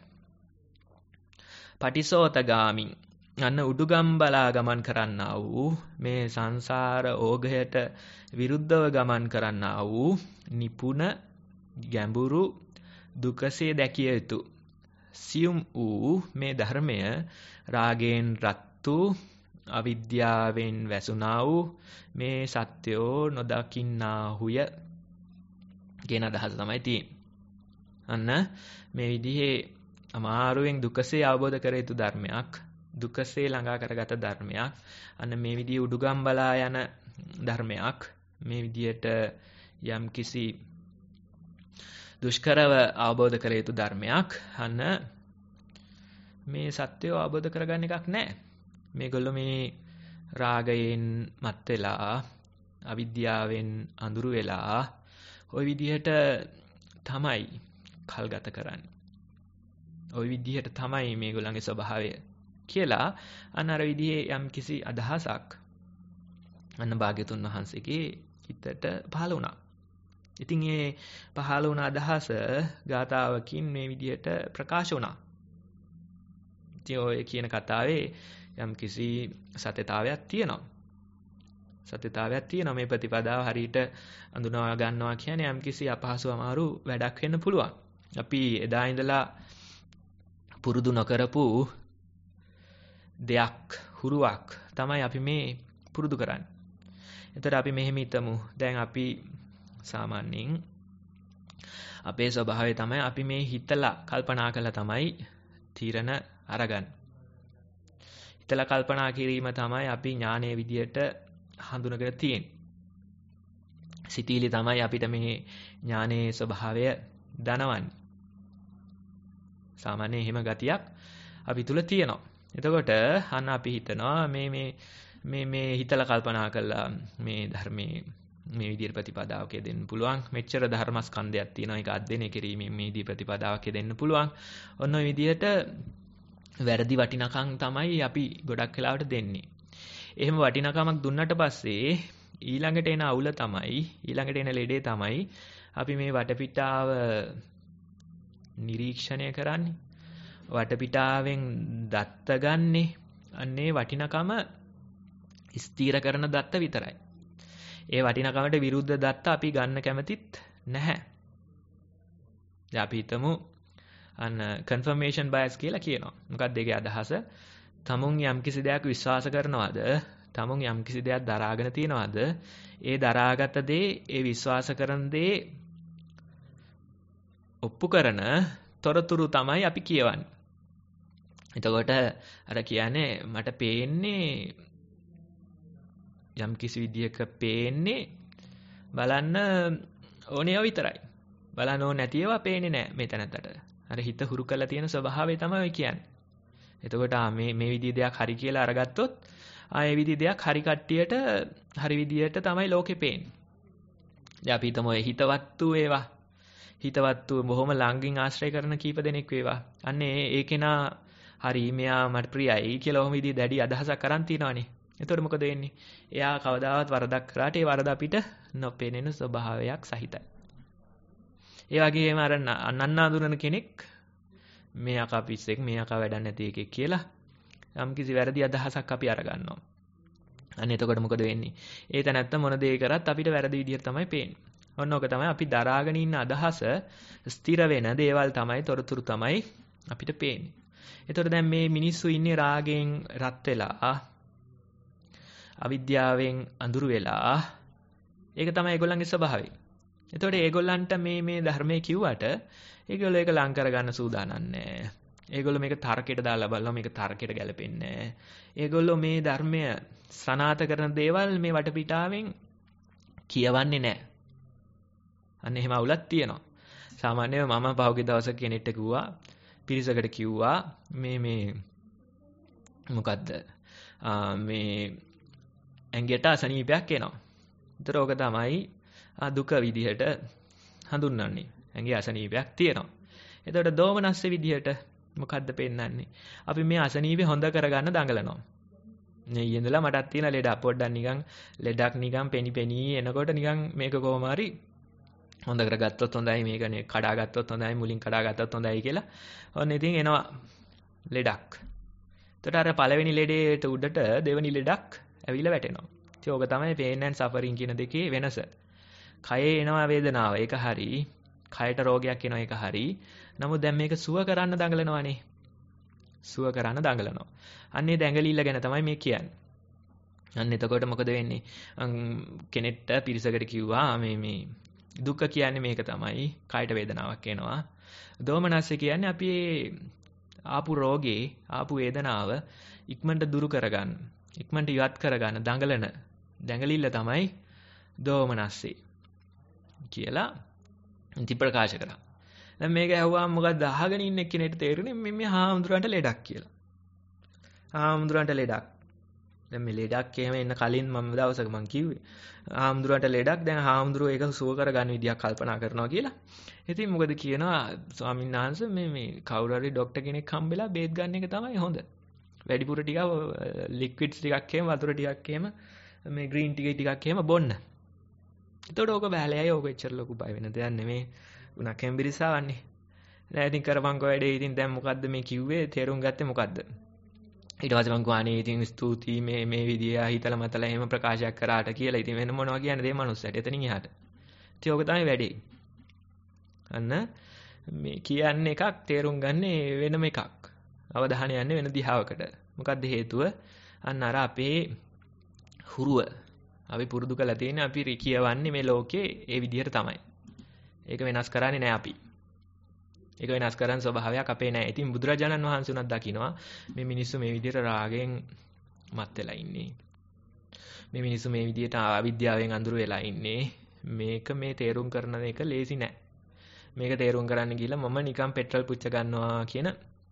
S5: පටිසෝතගාමින් අන්න උඩුගම් බලා ගමන් කරන්නා වූ මේ සංසාර ඕඝයට විරුද්ධව ගමන් කරන්නා වූ නිපුණ ගැඹුරු දුකසේ දැකිය යුතු සියුම් වූ මේ ධර්මය රාගයෙන් රත්තු අවිද්‍යාවෙන් වැසුණා වූ මේ සත්‍යෝ නොදකින්නාහුය කියන අදහස තමයි තියෙන්නේ. අන්න මේ විදිහේ අමාරුවෙන් දුකසේ අවබෝධ කර යුතු ධර්මයක්, දුකසේ ළඟා කරගත ධර්මයක්, අන්න මේ විදිහේ උඩුගම් බලා යන ධර්මයක්, මේ විදිහට යම් කිසි දුෂ්කරව අවබෝධ කර යුතු ධර්මයක්, අන්න මේ සත්‍යය අවබෝධ කරගන්න එකක් නැහැ. මේගොල්ලෝ මේ රාගයෙන් මත් වෙලා, අවිද්‍යාවෙන් අඳුරු වෙලා, ওই විදිහට තමයි කල් ගත කරන්නේ. ওই විදිහට තමයි මේගොල්ලන්ගේ ස්වභාවය කියලා අන්න අර විදිහේ යම් කිසි අදහසක් අන්න භාග්‍යතුන් වහන්සේගේ හිතට පහළ වුණා. ඉතින් මේ පහළ වුණ අදහස ගාථාවකින් මේ විදිහට ප්‍රකාශ වුණා. ඉතින් ඔය කියන කතාවේ යම් කිසි සත්‍යතාවයක් තියෙනවා. සත්‍යතාවයක් තියෙනවා. මේ ප්‍රතිපදාව හරියට අඳුනා ගන්නවා කියන්නේ යම් කිසි අපහසු අමාරු වැඩක් වෙන්න පුළුවන්. අපි එදා ඉඳලා පුරුදු නොකරපු දෙයක්, හුරුවක් තමයි අපි මේ පුරුදු කරන්නේ. එතකොට අපි මෙහෙම හිතමු. දැන් අපි සාමාන්‍යයෙන් අපේ ස්වභාවය තමයි අපි මේ හිතලා කල්පනා කළා තමයි තීරණ අරගන්නේ. හිතලා කල්පනා කිරීම තමයි අපි ඥානයේ විදියට හඳුනගෙන තියෙන්නේ. සිතීලි තමයි අපිට මේ ඥානයේ ස්වභාවය දනවන්නේ. සාමාන්‍ය එහෙම ගතියක් අපි තුල තියෙනවා. එතකොට අන්න අපි හිතනවා මේ හිතලා කල්පනා කළා මේ ධර්මයේ මේ විදිහට ප්‍රතිපදාවක දෙන්න පුළුවන්. මෙච්චර ධර්මස්කන්ධයක් තියෙනවා. ඒක අධ්‍යයනය කිරීමෙන් මේ විදිහ ප්‍රතිපදාවක දෙන්න පුළුවන්. ඔන්න ඔය විදිහට වැරදි වටිනකම් තමයි අපි ගොඩක් වෙලාවට දෙන්නේ. එහෙම වටිනකමක් දුන්නට පස්සේ ඊළඟට එන අවුල තමයි, ඊළඟට එන ලෙඩේ තමයි අපි මේ වටපිටාව නිරීක්ෂණය කරන්නේ. වටපිටාවෙන් දත්ත ගන්නේ. අන්නේ වටිනකම ස්ථීර කරන දත්ත විතරයි. ඒ වටිනකමට විරුද්ධ දත්ත අපි ගන්න කැමතිත් නැහැ. දැන් අපි හිතමු අන්න confirmation bias කියලා කියනවා. මොකක්ද ඒකේ අදහස? තමුන් යම්කිසි දෙයක් විශ්වාස කරනවද? තමුන් යම්කිසි දෙයක් දරාගෙන තියනවද? ඒ දරාගත දේ, ඒ විශ්වාස කරන දේ ඔප්පු කරන තොරතුරු තමයි අපි කියවන්නේ. එතකොට අර කියන්නේ මට පේන්නේ යම් කිසි විදියක පේන්නේ බලන්න ඕනේ විතරයි. බලන්න ඕනේ නැති ඒවා පේන්නේ නැහැ මේ තැනකට. අර හිත හුරු කරලා තියෙන ස්වභාවය තමයි ඔය කියන්නේ. එතකොට මේ විදිහේ දෙයක් හරි කියලා අරගත්තොත් ඒ විදිහේ දෙයක් හරි කට්ටියට හරි විදියට තමයි ලෝකෙ පේන්නේ. දැන් අපි හිතමු හිතවත්තු ඒවා. හිතවත්තු බොහොම ළඟින් ආශ්‍රය කරන කීප දෙනෙක් වේවා. අන්න ඒ කෙනා හරි මෙයා මට ප්‍රියයි කියලා ඔහොම විදිහ දැඩි අදහසක් අරන් තියනවනේ. එතකොට මොකද වෙන්නේ? එයා කවදාවත් වරදක් කරාට ඒ වරද අපිට නොපෙනෙන ස්වභාවයක් සහිතයි. ඒ වගේම අර නන්නාඳුනන කෙනෙක් මේ අකා පිස්සෙක් මේ අකා වැඩක් නැති එකෙක් කියලා යම් කිසි වැරදි අදහසක් අපි අරගන්නවා. අන්න එතකොට මොකද වෙන්නේ? ඒ තැනත්ත මොන දේ කරත් අපිට වැරදි විදියට තමයි පේන්නේ. ඔන්න ඕක තමයි අපි දරාගෙන ඉන්න අදහස ස්ථිර වෙන දේවල් තමයි තොරතුරු තමයි අපිට පේන්නේ. එතකොට දැන් මේ මිනිස්සු ඉන්නේ රාගයෙන් රත් වෙලා අවිද්‍යාවෙන් අඳුරු වෙලා ඒක තමයි ඒගොල්ලන්ගේ ස්වභාවය. එතකොට ඒගොල්ලන්ට මේ ධර්මයේ කිව්වට ඒගොල්ලෝ ඒක ලං කරගන්න සූදානම් නැහැ. ඒගොල්ලෝ මේක තර්කයට දාලා බලනවා මේක තර්කයට ගැලපෙන්නේ නැහැ. ඒගොල්ලෝ මේ ධර්මය සනාත කරන දේවල් මේ වටපිටාවෙන් කියවන්නේ නැහැ. අන්න එහෙම අවුලක් තියෙනවා. සාමාන්‍යයෙන් මම පහුගිය දවසක කෙනෙක්ට කිව්වා පිරිසකට කිව්වා මේ මොකද්ද මේ ඇඟට අසනීපයක් එනවා. ඒතර ඕක තමයි දුක විදිහට හඳුන්වන්නේ. ඇඟේ අසනීපයක් තියෙනවා. එතකොට දෝමනස්ස විදිහට මොකද්ද පෙන්වන්නේ? අපි මේ අසනීපේ හොඳ කරගන්න දඟලනවා. මේ ඊයේඳලා මටත් තියෙන ලෙඩක් පොඩ්ඩක් නිකන් ලෙඩක් නිකන් පෙනි එනකොට නිකන් මේක කොහොම හරි හොඳ කරගත්තොත් හොඳයි මේකනේ කඩාගත්තොත් හොඳයි මුලින් කඩාගත්තොත් හොඳයි කියලා. ඔන්න ඉතින් එනවා ලෙඩක්. එතකොට අර පළවෙනි ලෙඩේට උඩට දෙවෙනි ලෙඩක් ඇවිල්ලා වැටෙනවා. ඉතින් ඕක තමයි pain and suffering කියන දෙකේ වෙනස. කයේ එනවා වේදනාව ඒක හරි. කයට රෝගයක් එනවා ඒක හරි. නමුත් දැන් මේක සුව කරන්න දඟලනවානේ. සුව කරන්න දඟලනවා. අන්නේ දැඟලිල්ල ගැන තමයි මේ කියන්නේ. අන්න එතකොට මොකද වෙන්නේ? කෙනෙක්ට පිරිසකට කිව්වා මේ දුක කියන්නේ මේක තමයි. කයට වේදනාවක් එනවා. දෝමනස්ස කියන්නේ අපි ආපු රෝගේ ආපු වේදනාව ඉක්මනට දුරු කරගන්න. ඉක්මනට ඉවත් කරගන්න දඟලන දැඟලිල්ල තමයි දෝමනස්සේ කියලා ඉති ප්‍රකාශ කරා. දැන් මේක ඇහුවාම මොකක්ද අහගෙන ඉන්න කෙනෙක්ට තේරුනේ මේ හාමුදුරන්ට ලෙඩක් කියලා. හාමුදුරන්ට ලෙඩක්. දැන් මේ ලෙඩක් එහෙම එන්න කලින් මම දවසක මං කිව්වේ හාමුදුරන්ට ලෙඩක් දැන් හාමුදුරුවෝ ඒක සුව කරගන්න විදියක් කල්පනා කරනවා කියලා. ඉතින් මොකද කියනවා ස්වාමීන් වහන්සේ මේ කවුරු හරි ડોක්ටර් කෙනෙක් හම්බෙලා බේත් ගන්න එක තමයි හොඳ. වැඩිපුර ටිකක් ලික්විඩ්ස් ටිකක් එහෙම වතුර ටිකක් එහෙම මේ ග්‍රීන් ටී ටිකක් එහෙම බොන්න. එතකොට ඕක බෑලෑයි ඕක එච්චර ලොකු බය වෙන දෙයක් නෙමෙයි. උනා කැම්බිරිසාවන්නේ. දැන් ඉතින් කරපන්කෝ වැඩේ ඉතින් දැන් මොකද්ද මේ කිව්වේ තේරුම් ගත්තේ මොකද්ද? ඊට පස්සේ මං ගානේ ඉතින් ස්තුතියි මේ විදිය හිතලා මතලා එහෙම ප්‍රකාශයක් කරාට කියලා. ඉතින් වෙන මොනවා කියන්නේ මේ මනුස්සයට එතනින් එහාට. ඉතින් ඕක තමයි වැඩේ. අන්න මේ කියන්නේ එකක් තේරුම් ගන්නේ වෙනම එකක්. අවධානය යන්නේ වෙන දිහාවකට. මොකද්ද හේතුව? අන්න අර අපේ හුරුව. අපි පුරුදු කරලා තියෙන්නේ අපි කියවන්නේ මේ ලෝකේ ඒ විදිහට තමයි. ඒක වෙනස් කරන්නේ නැහැ අපි. ඒක වෙනස් කරන්න ස්වභාවයක් අපේ නැහැ. ඉතින් බුදුරජාණන් වහන්සේ උනත් දකිනවා මේ මිනිස්සු මේ විදිහට රාගයෙන් මත් වෙලා ඉන්නේ. මේ මිනිස්සු මේ විදිහට අවිද්‍යාවෙන් අඳුර වෙලා ඉන්නේ. මේක මේ තේරුම් කරන එක ලේසි නෑ. මේක තේරුම් කරන්න ගිහලා මම නිකන් පෙට්‍රල් පුච්ච ගන්නවා කියන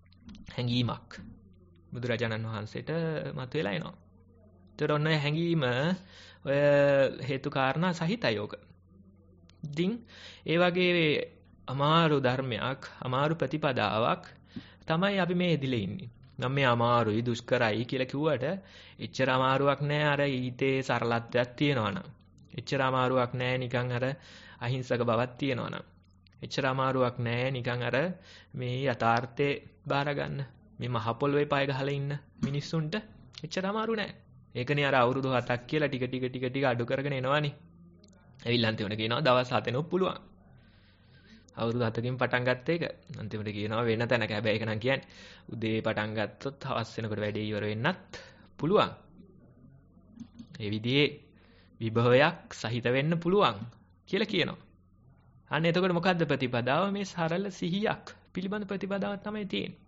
S5: හැඟීමක් බුදුරජාණන් වහන්සේට මතුවලා එනවා. ඒතර ඔන්න හැඟීම ඔය හේතු කාරණා සහිතයි ඕක. ඉතින් ඒ වගේ අමාරු ධර්මයක් අමාරු ප්‍රතිපදාවක් තමයි අපි මේ ඉදිලා ඉන්නේ. නම් මේ අමාරුයි දුෂ්කරයි කියලා කිව්වට එච්චර අමාරුවක් නෑ අර ඊතේ සරලත්වයක් තියෙනවනම්. එච්චර අමාරුවක් නෑ නිකන් අර අහිංසක බවක් තියෙනවනම්. එච්චර අමාරුවක් නෑ නිකන් අර මේ යථාර්ථේ බාර ගන්න. මේ මහ පොළොවේ පය ගහලා ඉන්න මිනිස්සුන්ට එච්චර අමාරු නෑ. ඒකනේ අර අවුරුදු 7ක් කියලා ටික අඩු කරගෙන එනවනේ. ඇවිල්ලා අන්තිමට කියනවා දවස් 7ෙනොත් පුළුවන්. අවුරුදු 7කින් පටන් ගත්ත එක අන්තිමට කියනවා වෙන තැනක. හැබැයි ඒක නම් කියන්නේ උදේ පටන් ගත්තොත් හවස් වෙනකොට වැඩේ ඉවර වෙන්නත් පුළුවන්. ඒ විදිහේ විභවයක් සහිත වෙන්න පුළුවන් කියලා කියනවා. අන්න එතකොට මොකද්ද ප්‍රතිපදාව? මේ සරල සිහියක් පිළිබඳ ප්‍රතිපදාවක් තමයි තියෙන්නේ.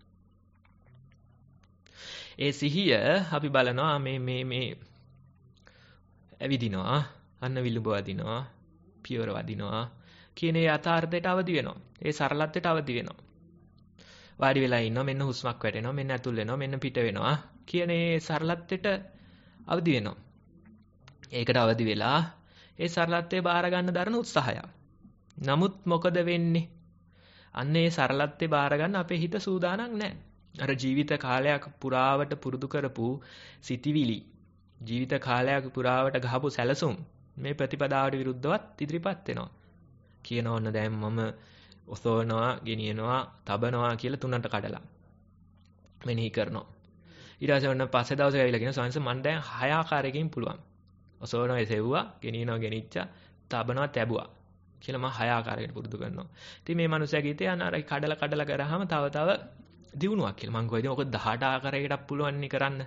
S5: ඒ සිහිය අපි බලනවා මේ ඇවිදිනවා, අන්න විලුඹ වදිනවා, පියවර වදිනවා කියන ඒ යථාර්ථයට අවදි වෙනවා. ඒ සරලත්වයට අවදි වෙනවා. වාඩි වෙලා ඉන්නවා, මෙන්න හුස්මක් වැටෙනවා, මෙන්න ඇතුල් වෙනවා, මෙන්න පිට වෙනවා කියන ඒ සරලත්වයට අවදි වෙනවා. ඒකට අවදි වෙලා ඒ සරලත්වයේ බාර ගන්න දරන උත්සාහය. නමුත් මොකද වෙන්නේ? අන්න ඒ සරලත්වයේ බාර ගන්න අපේ හිත සූදානම් නැහැ. අර ජීවිත කාලයක් පුරාවට පුරුදු කරපු සිතිවිලි, ජීවිත කාලයක් පුරාවට ගහපු සැලසුම් මේ ප්‍රතිපදාවට විරුද්ධවත් ඉදිරිපත් වෙනවා. කියනවා ඔන්න දැන් මම ඔසවනවා, ගෙනියනවා, තබනවා කියලා තුනට කඩලා මෙනෙහි කරනවා. ඊට පස්සේ ඔන්න පස්සේ දවසේ ඇවිල්ලා කියනවා සයන්ස් මම දැන් 6 ආකාරයකින් පුළුවන්. ඔසවනවා එසෙව්වා, ගෙනියනවා ගෙනිච්චා, තබනවා තැබුවා කියලා මම 6 ආකාරයකට පුරුදු කරනවා. ඉතින් මේ මනුස්සයාගේ හිතේ අර කඩලා කරාම තව දිනුවක් කියලා. මං කොහෙද ඔක 18 ආකාරයකටත් පුළුවන් නේ කරන්න.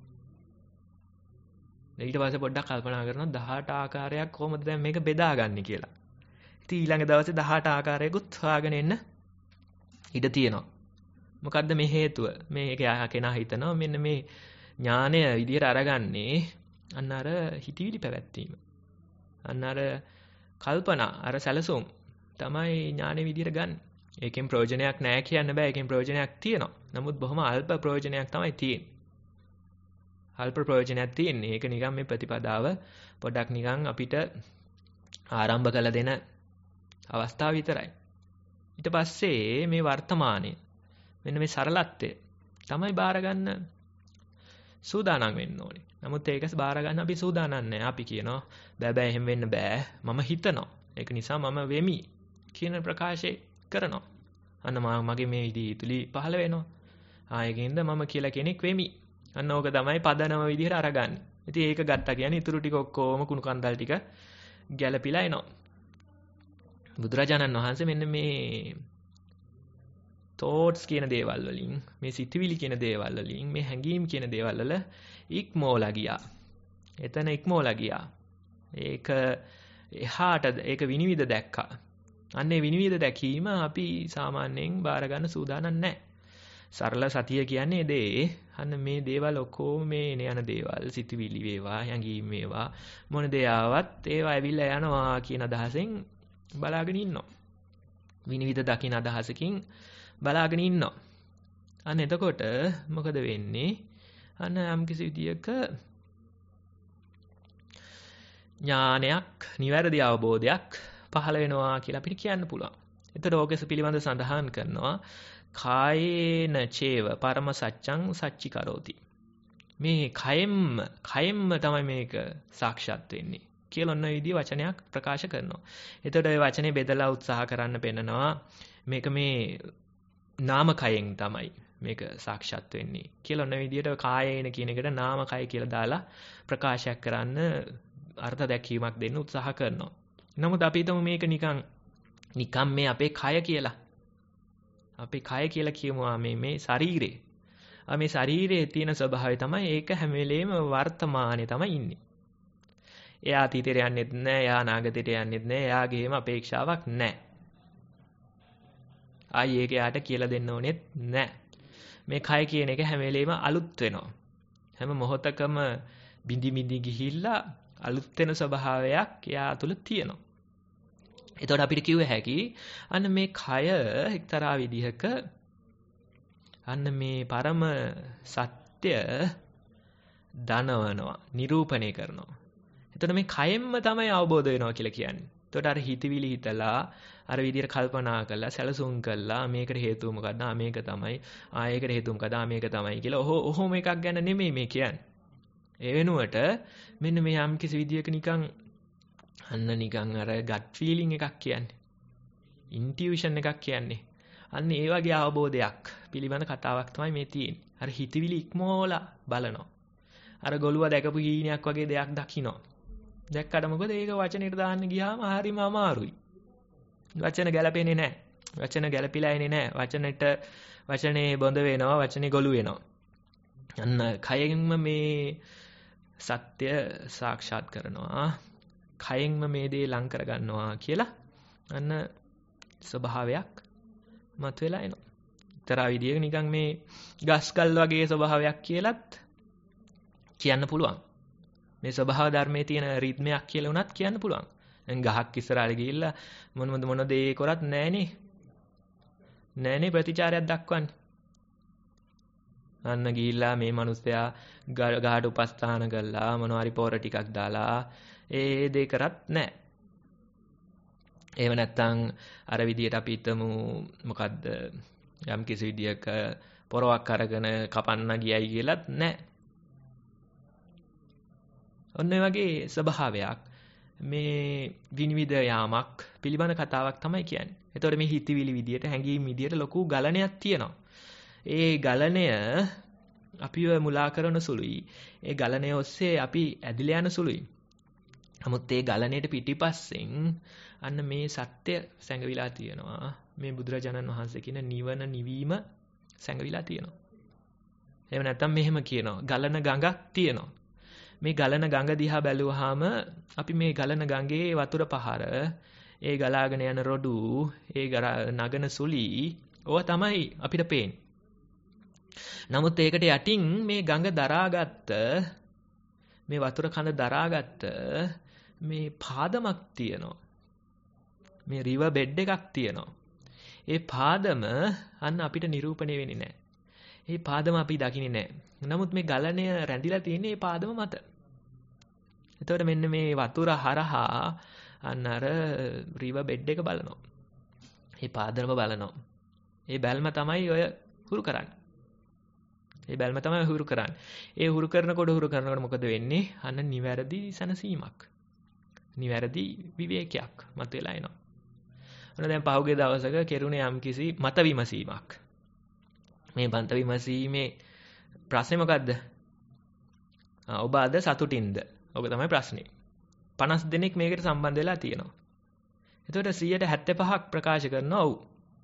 S5: ඊට පස්සේ පොඩ්ඩක් කල්පනා කරනවා 18 ආකාරයක් කොහොමද දැන් මේක බෙදාගන්නේ කියලා. ඉතින් ඊළඟ දවසේ 18 ආකාරයකුත් හොයාගෙන එන්න ඉඩ තියෙනවා. මොකද්ද මේ හේතුව? මේක කෙනා හිතනවා මෙන්න මේ ඥානය විදියට අරගන්නේ අන්න අර හිතවිලි පැවැත්වීම. අන්න අර කල්පනා, අර සැලසුම් තමයි ඥානෙ විදියට ගන්න. ඒකෙන් ප්‍රයෝජනයක් නැහැ කියන්න බෑ. ඒකෙන් ප්‍රයෝජනයක් තියෙනවා. නමුත් බොහොම අල්ප ප්‍රයෝජනයක් තමයි තියෙන්නේ. අල්ප ප්‍රයෝජනයක් තියෙන්නේ. ඒක නිකන් මේ ප්‍රතිපදාව පොඩ්ඩක් නිකන් අපිට ආරම්භ කළ දෙන අවස්ථාව විතරයි. ඊට පස්සේ මේ වර්තමානයේ මෙන්න මේ සරලත්වය තමයි බාර ගන්න සූදානම් වෙන්න ඕනේ. නමුත් ඒක බාර ගන්න අපි සූදානම් නැහැ. අපි කියනවා බෑ එහෙම වෙන්න බෑ. මම හිතනවා. ඒක නිසා මම වෙමි කියන ප්‍රකාශය කරනවා. අන්න මගේ මේ විදිහතුලි පහළ වෙනවා. ආයෙකින්ද මම කියලා කෙනෙක් වෙමි. අන්න ඕක තමයි පදනම විදිහට අරගන්නේ. ඉතින් ඒක ගත්තා කියන්නේ ඉතුරු ටික ඔක්කොම කුණු කන්දල් ටික ගැලපිලා එනවා. බුදුරජාණන් වහන්සේ මෙන්න මේ thoughts කියන දේවල් වලින්, මේ සිතුවිලි කියන දේවල් වලින්, මේ හැඟීම් කියන දේවල් වල ඉක්මෝලා ගියා. එතන ඉක්මෝලා ගියා. ඒක එහාට ඒක විනිවිද දැක්කා. අන්නේ විනිවිද දැකීම අපි සාමාන්‍යයෙන් බාර ගන්න සූදානම් නැහැ. සරල සතිය කියන්නේ අන්න මේ දේවල් ඔක්කොම මේ යන දේවල්, සිතුවිලි වේවා, හැඟීම් වේවා, මොන දේ ආවත් ඒවා ඇවිල්ලා යනවා කියන අදහසෙන් බලාගෙන ඉන්නවා. විනිවිද දකින අදහසකින් බලාගෙන ඉන්නවා. අන්න එතකොට මොකද වෙන්නේ? අන්න යම් කිසි විදියක ඥානයක්, නිවැරදි අවබෝධයක් පහළ වෙනවා කියලා අපිට කියන්න පුළුවන්. එතකොට ඕකෙස පිළිබඳ සඳහන් කරනවා කායේන චේව පරම සත්‍යං සච්චි කරෝති. මේ කයෙන්ම තමයි මේක සාක්ෂාත් වෙන්නේ කියලා ඔන්න විදිය වචනයක් ප්‍රකාශ කරනවා. එතකොට ඒ වචනේ බෙදලා උත්සාහ කරන්න පෙන්නනවා මේක මේ නාම කයෙන් තමයි මේක සාක්ෂාත් වෙන්නේ කියලා ඔන්න විදියට කායේන කියන එකට නාම කය කියලා දාලා ප්‍රකාශයක් කරන්න අර්ථ දැක්වීමක් දෙන්න උත්සාහ කරනවා. නමුත් අපි හිතමු මේක නිකම් මේ අපේ කය කියලා. අපේ කය කියලා කියමු මේ ශරීරේ. මේ ශරීරයේ තියෙන ස්වභාවය තමයි ඒක හැම වෙලේම වර්තමානයේ තමයි ඉන්නේ. එයා අතීතයට යන්නෙත් නැහැ, එයා අනාගතයට යන්නෙත් නැහැ, එයාගේම අපේක්ෂාවක් නැහැ. ආයි ඒක යාට කියලා දෙන්න ඕනෙත් නැහැ. මේ කය කියන එක හැම වෙලේම අලුත් වෙනවා. හැම මොහොතකම බිඳි ගිහිල්ලා අලුත් වෙන ස්වභාවයක් එයා තුළ තියෙනවා. එතකොට අපිට කිව්ව හැකි අන්න මේ කය එක්තරා විදිහක අන්න මේ පරම සත්‍ය දනවනවා, නිරූපණය කරනවා. එතකොට මේ කයෙන්ම තමයි අවබෝධ වෙනවා කියලා කියන්නේ. එතකොට අර හිතවිලි හිතලා අර විදිහට කල්පනා කරලා සැලසුම් කළා මේකට හේතුව මොකද්ද? මේක තමයි. ඒකට හේතුව මොකද්ද? මේක තමයි කියලා. ඔහොම එකක් ගැන නෙමෙයි මේ කියන්නේ. ඒ වෙනුවට මෙන්න මේ යම් කිසි විදියක නිකන් අර gut feeling එකක් කියන්නේ. intuition එකක් කියන්නේ. අන්න ඒ වගේ අවබෝධයක් පිළිබඳ කතාවක් තමයි මේ තියෙන්නේ. අර හිතවිලි ඉක්මෝලා බලනවා. අර ගොළුවා දැකපු හීනයක් වගේ දෙයක් දකිනවා. දැක්කට මොකද ඒක වචනෙට දාන්න ගියාම හරිම අමාරුයි. වචන ගැලපෙන්නේ නැහැ. වචන ගැලපිලා එන්නේ නැහැ. වචනේ බොඳ වෙනවා, වචනේ ගොළු වෙනවා. අන්න කයෙන්ම මේ සත්‍ය සාක්ෂාත් කරනවා. කයෙන්ම මේ දේ ලං කර ගන්නවා කියලා අන්න ස්වභාවයක් මතුවලා එනවා. තරා විදියක නිකන් මේ ගස්කල් වගේ ස්වභාවයක් කියලත් කියන්න පුළුවන්. මේ ස්වභාව ධර්මයේ තියෙන රිද්මයක් කියලා උනත් කියන්න පුළුවන්. දැන් ගහක් ඉස්සරහට ගිහිල්ලා මොන දේ කරත් නෑනේ ප්‍රතිචාරයක් දක්වන්නේ. අන්න ගිහිල්ලා මේ මිනිස්සයා ගහට උපස්ථාන කළා මොනවාරි පොර ටිකක් දාලා ඒ දේ කරත් නෑ. එහෙම නැත්නම් අර විදියට අපි හිතමු මොකද්ද යම් කිසි විදියක පොරවක් අරගෙන කපන්න ගියයි කියලාත් නෑ. ඔන්න ඒ වගේ ස්වභාවයක් මේ විනිවිද යාමක් පිළිබඳ කතාවක් තමයි කියන්නේ. එතකොට මේ හිතවිලි විදියට හැඟීම් විදියට ලොකු ගලණයක් තියෙනවා. ඒ ගලණය අපිව මුලා කරන සුළුයි. ඒ ගලණය ඔස්සේ අපි ඇදිලා යන සුළුයි. නමුත් ඒ ගලණයට පිටිපස්සෙන් අන්න මේ සත්‍ය සැඟවිලා තියෙනවා. මේ බුදුරජාණන් වහන්සේ කියන නිවන නිවීම සැඟවිලා තියෙනවා. එහෙම නැත්නම් මෙහෙම කියනවා ගලන ගඟක් තියෙනවා. මේ ගලන ගඟ දිහා බැලුවාම අපි මේ ගලන ගඟේ වතුර පහර, ඒ ගලාගෙන යන රොඩු, ඒ නගන සුලි ඕවා තමයි අපිට පේන්නේ. නමුත් ඒකට යටින් මේ ගඟ දරාගත්ත මේ වතුර කඳ දරාගත්ත මේ පාදමක් තියෙනවා. මේ රිවර් බෙඩ් එකක් තියෙනවා. ඒ පාදම අන්න අපිට නිරූපණය වෙන්නේ නැහැ. ඒ පාදම අපි දකින්නේ නැහැ. නමුත් මේ ගලණය රැඳිලා තියෙන්නේ මේ පාදම මත. එතකොට මෙන්න මේ වතුර හරහා අන්න අර රිවර් බෙඩ් එක බලනවා. මේ පාදම බලනවා. ඒ බැල්ම තමයි ඔය හුරු කරන්නේ. ඒ හුරු කරනකොට මොකද වෙන්නේ? අන්න නිවැරදි සනසීමක්. නිවැරදි විවේකයක් මතුවලා එනවා. ඔන්න දැන් පහුගිය දවසක කෙරුණේ යම්කිසි මත විමසීමක්. මේ මත විමසීමේ ප්‍රශ්නේ මොකද්ද? ඔබ අද සතුටින්ද? ඔබ තමයි ප්‍රශ්නේ. 50 දෙනෙක් මේකට සම්බන්ධ වෙලා තියෙනවා. එතකොට 75ක් ප්‍රකාශ කරනවා ඔව්.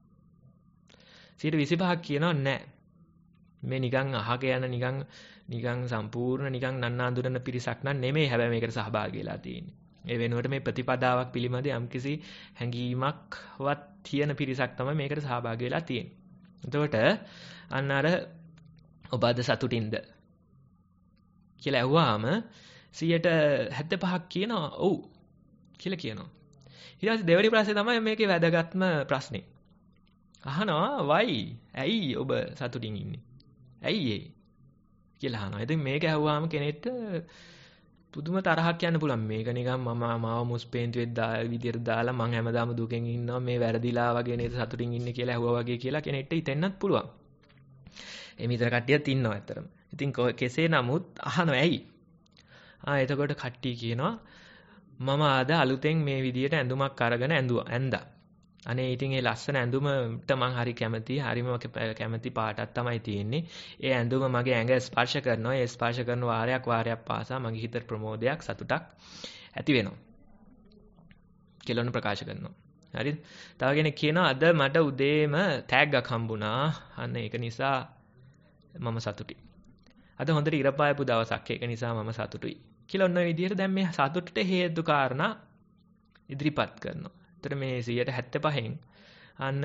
S5: 25ක් කියනවා නැහැ. මේ නිකන් අහක යන නිකන් සම්පූර්ණ නිකන් නන්නාඳුරන පිරිසක් නන් නෙමෙයි හැබැයි මේකට සහභාගී වෙලා තියෙන්නේ. ඒ වෙනුවට මේ ප්‍රතිපදාවක් පිළිබඳ යම්කිසි හැඟීමක්වත් තියෙන පිරිසක් තමයි මේකට සහභාගී වෙලා තියෙන්නේ. එතකොට අන්න අර ඔබ අද සතුටින්ද කියලා ඇහුවාම 75ක් කියනවා ඔව් කියලා කියනවා. ඊට පස්සේ දෙවෙනි ප්‍රශ්නේ තමයි මේකේ වැදගත්ම ප්‍රශ්නේ. අහනවා why? ඇයි ඔබ සතුටින් ඉන්නේ? ඇයි ඒ? කියලා අහනවා. ඉතින් මේක ඇහුවාම කෙනෙක්ට පුදුම තරහක් යන්න පුළුවන්. මේක නිකන් මාව මුස්පේන්තුවෙත් විදියට දාලා මං හැමදාම දුකෙන් ඉන්නවා මේ වැරදිලා වගේ නේද සතුටින් ඉන්නේ කියලා ඇහුවා වගේ කියලා කෙනෙක්ට හිතෙන්නත් පුළුවන්. එමේ විතර කට්ටියත් ඉන්නවා ඇත්තටම. ඉතින් කෙසේ නමුත් අහනවා ඇයි? එතකොට කට්ටිය කියනවා මම අද අලුතෙන් මේ විදියට ඇඳුමක් අරගෙන ඇඳා. අනේ ඉතින් ඒ ලස්සන ඇඳුමට මං හරි කැමතියි. හරිම කැමති පාටක් තමයි තියෙන්නේ. ඒ ඇඳුම මගේ ඇඟ ස්පර්ශ කරනවා. ඒ ස්පර්ශ කරන වාරයක් පාසා මගේ හිතට ප්‍රමෝදයක් සතුටක් ඇති වෙනවා. කියලා ප්‍රකාශ කරනවා. හරිද? තව කෙනෙක් කියනවා අද මට උදේම තෑග්ගක් හම්බුණා. අන්න ඒක නිසා මම සතුටුයි. අද හොඳට ඉර පායපු දවසක්. ඒක නිසා මම සතුටුයි. කියලා ඔන්න ඔය විදිහට දැන් මේ සතුටට හේතු කාරණා ඉදිරිපත් කරනවා. ඒතර මේ 75න් අන්න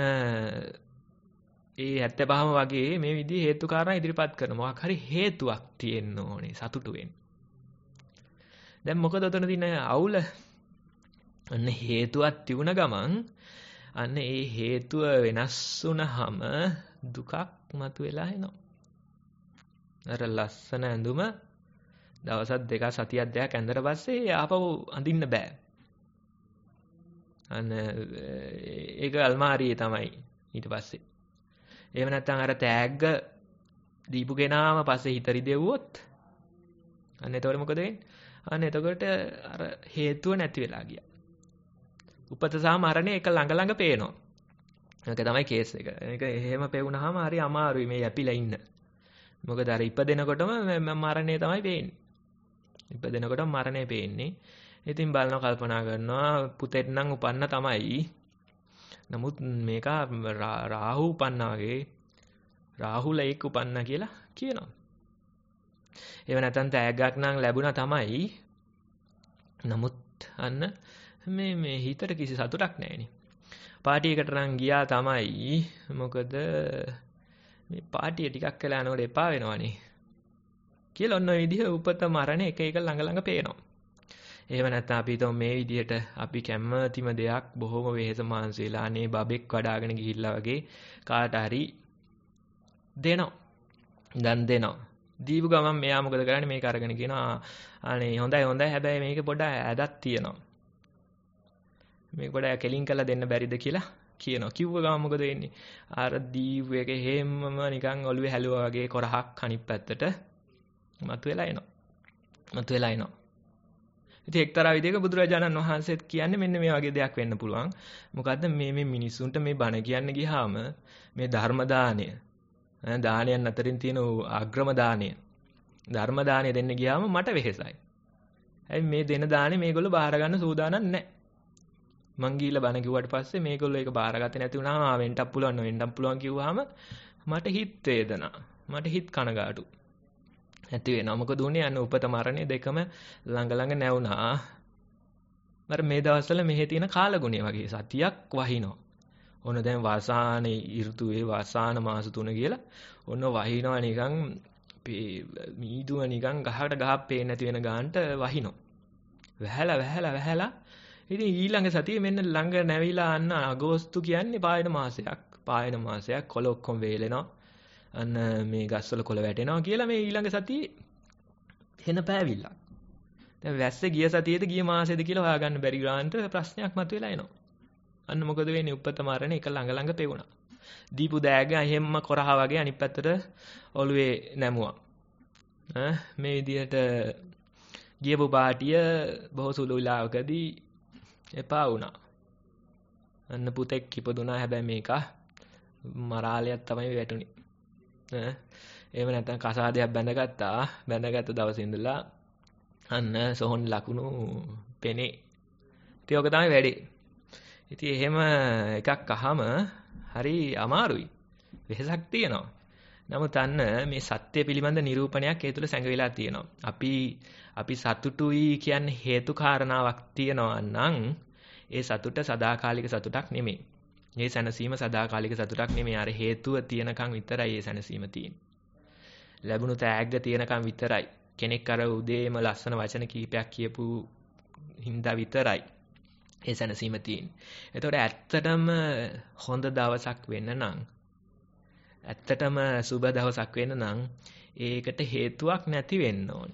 S5: ඒ 75ම වගේ මේ විදිහේ හේතු කාරණා ඉදිරිපත් කරන මොකක් හරි හේතුවක් තියෙන්න ඕනේ සතුටු වෙන්න. දැන් මොකද උතන තියෙන අවුල? අන්න හේතුවක් තිබුණ ගමන් අන්න ඒ හේතුව වෙනස් වුණාම දුකක් මතුවලා එනවා. අර ලස්සන ඇඳුම දවසක් දෙකක් සතියක් දෙකක් ඇඳලා පස්සේ ආපහු අඳින්න බෑ. අන්න ඒක අල්මාරියේ තමයි ඊට පස්සේ. එහෙම නැත්නම් අර තෑග්ග දීපු කෙනාම පස්සේ හිත රිදෙව්වොත් අන්න එතකොට මොකද වෙන්නේ? අන්න එතකොට අර හේතුව නැති වෙලා ගියා. උපත සහ මරණය එක ළඟ පේනවා. ඒක තමයි කේස් එක. ඒක එහෙම පෙවුනහම හරි අමාරුයි මේ යැපිලා ඉන්න. මොකද අර ඉපදෙනකොටම මරණය තමයි පේන්නේ. ඉපදෙනකොටම මරණය පේන්නේ. ඉතින් බලනවා කල්පනා කරනවා පුතෙක් නම් උපන්න තමයි. නමුත් මේක රාහු උපන්නා වගේ රාහුලෙක් උපන්නා කියලා කියනවා. ඒව නැත්තම් තෑග්ගක් නම් ලැබුණා තමයි. නමුත් අන්න මේ හිතට කිසි සතුටක් නැහෙනේ. පාටි එකට නම් ගියා තමයි. මොකද මේ පාටිය ටිකක් වෙලා යනකොට එපා වෙනවනේ. කියලා ඔන්න ඔය විදිහ උපත මරණ එක එක ළඟ ළඟ පේනවා. එහෙම නැත්නම් අපි හිතමු මේ විදිහට අපි කැමතිම දෙයක් බොහොම වෙහෙස මහන්සි වෙලා අනේ බබෙක් වඩාගෙන ගිහිල්ලා වගේ කාට හරි දෙනවා. දන් දෙනවා. දීපු ගමන් මෙයා මොකද කරන්නේ? මේක අරගෙන කියනවා අනේ හොඳයි හැබැයි මේක පොඩ්ඩක් ඇදක් තියෙනවා. මේක පොඩ්ඩක් කෙලින් කරලා දෙන්න බැරිද කියලා කියනවා. කිව්ව ගමන් මොකද වෙන්නේ? අර දීපු එක හේම්මම නිකන් ඔළුවේ හැලුවා වගේ කොරහක් අනිත් පැත්තට මතුවෙලා එනවා. ඉතින් එක්තරා විදිහක බුදුරජාණන් වහන්සේත් කියන්නේ මෙන්න මේ වගේ දෙයක් වෙන්න පුළුවන්. මොකද්ද මේ මිනිස්සුන්ට මේ බණ කියන්න ගියාම මේ ධර්ම දාණය දානයන් අතරින් තියෙන අග්‍රම දානය ධර්ම දානය දෙන්න ගියාම මට වෙහෙසයි. හැබැයි මේ දෙන දානේ මේගොල්ලෝ බාර ගන්න සූදානම් නැහැ. මං ගිහිල්ලා බණ කිව්වට පස්සේ මේගොල්ලෝ ඒක බාරගත්තේ නැති වුණාම වෙන්නත් පුළුවන් කිව්වහම මට හිත වේදනා. මට හිත කනගාටු. ඇති වෙනවා. මොකද උනේ අන්න උපත මරණය දෙකම ළඟ ළඟ නැවුණා. මර මේ දවස්වල මෙහි තියෙන කාලගුණය වගේ සතියක් වහිනවා. ඔන්න දැන් වාසානේ ඍතුවේ වාසාන මාස 3 කියලා ඔන්න වහිනවා නිකන් මීදුව නිකන් ගහකට ගහක් පේන්නේ නැති වෙන ගානට වහිනවා. වැහැලා ඉතින් ඊළඟ සතියේ මෙන්න ළඟ නැවිලා අන්න අගෝස්තු කියන්නේ පායන මාසයක් කොළ ඔක්කොම වේලෙනවා. අන්න මේ ගස්වල කොළ වැටෙනවා කියලා මේ ඊළඟ සතියේ හෙන පෑවිල්ලක්. දැන් වැස්ස ගිය සතියේද ගිය මාසෙද කියලා හොයාගන්න බැරි ගානට ප්‍රශ්නයක් මතුවලා එනවා. අන්න මොකද වෙන්නේ? උපත මරණ එක ළඟ ළඟ පෙවුණා. දීපු දෑග එහෙම්ම කොරහා වගේ අනිත් පැත්තට ඔළුවේ නැමුවා. මේ විදිහට ගියපු පාටිය බොහෝ සුළු විලාවකදී එපා වුණා. අන්න පුතෙක් ඉපදුනා. හැබැයි මේක මරාලයක් තමයි වැටුනේ. එහෙම නැත්නම් කසාදයක් බැඳගත්තා. බැඳගත්ත දවසේ ඉඳලා අන්න සොහොන් ලකුණු පෙනේ. ඉතින් ඔක තමයි වැඩේ. ඉතින් එහෙම එකක් අහම හරි අමාරුයි. වෙහසක් තියෙනවා. නමුත් අන්න මේ සත්‍ය පිළිබඳ නිරූපණයක් ඒ තුළ සැඟවිලා තියෙනවා. අපි සතුටුයි කියන්නේ හේතු කාරණාවක් තියෙනවා නම් ඒ සතුට සදාකාලික සතුටක් නෙමෙයි. මේ සැනසීම සදාකාලික සතුටක් නෙමෙයි. අර හේතුව තියෙනකන් විතරයි ඒ සැනසීම තියෙන්නේ. ලැබුණු තෑග්ග තියෙනකන් විතරයි. කෙනෙක් අර උදේම ලස්සන වචන කීපයක් කියපු හින්දා විතරයි ඒ සැනසීම තියෙන්නේ. ඒතකොට ඇත්තටම හොඳ දවසක් වෙන්න නම් ඇත්තටම සුබ දවසක් වෙන්න නම් ඒකට හේතුවක් නැති වෙන්න ඕනේ.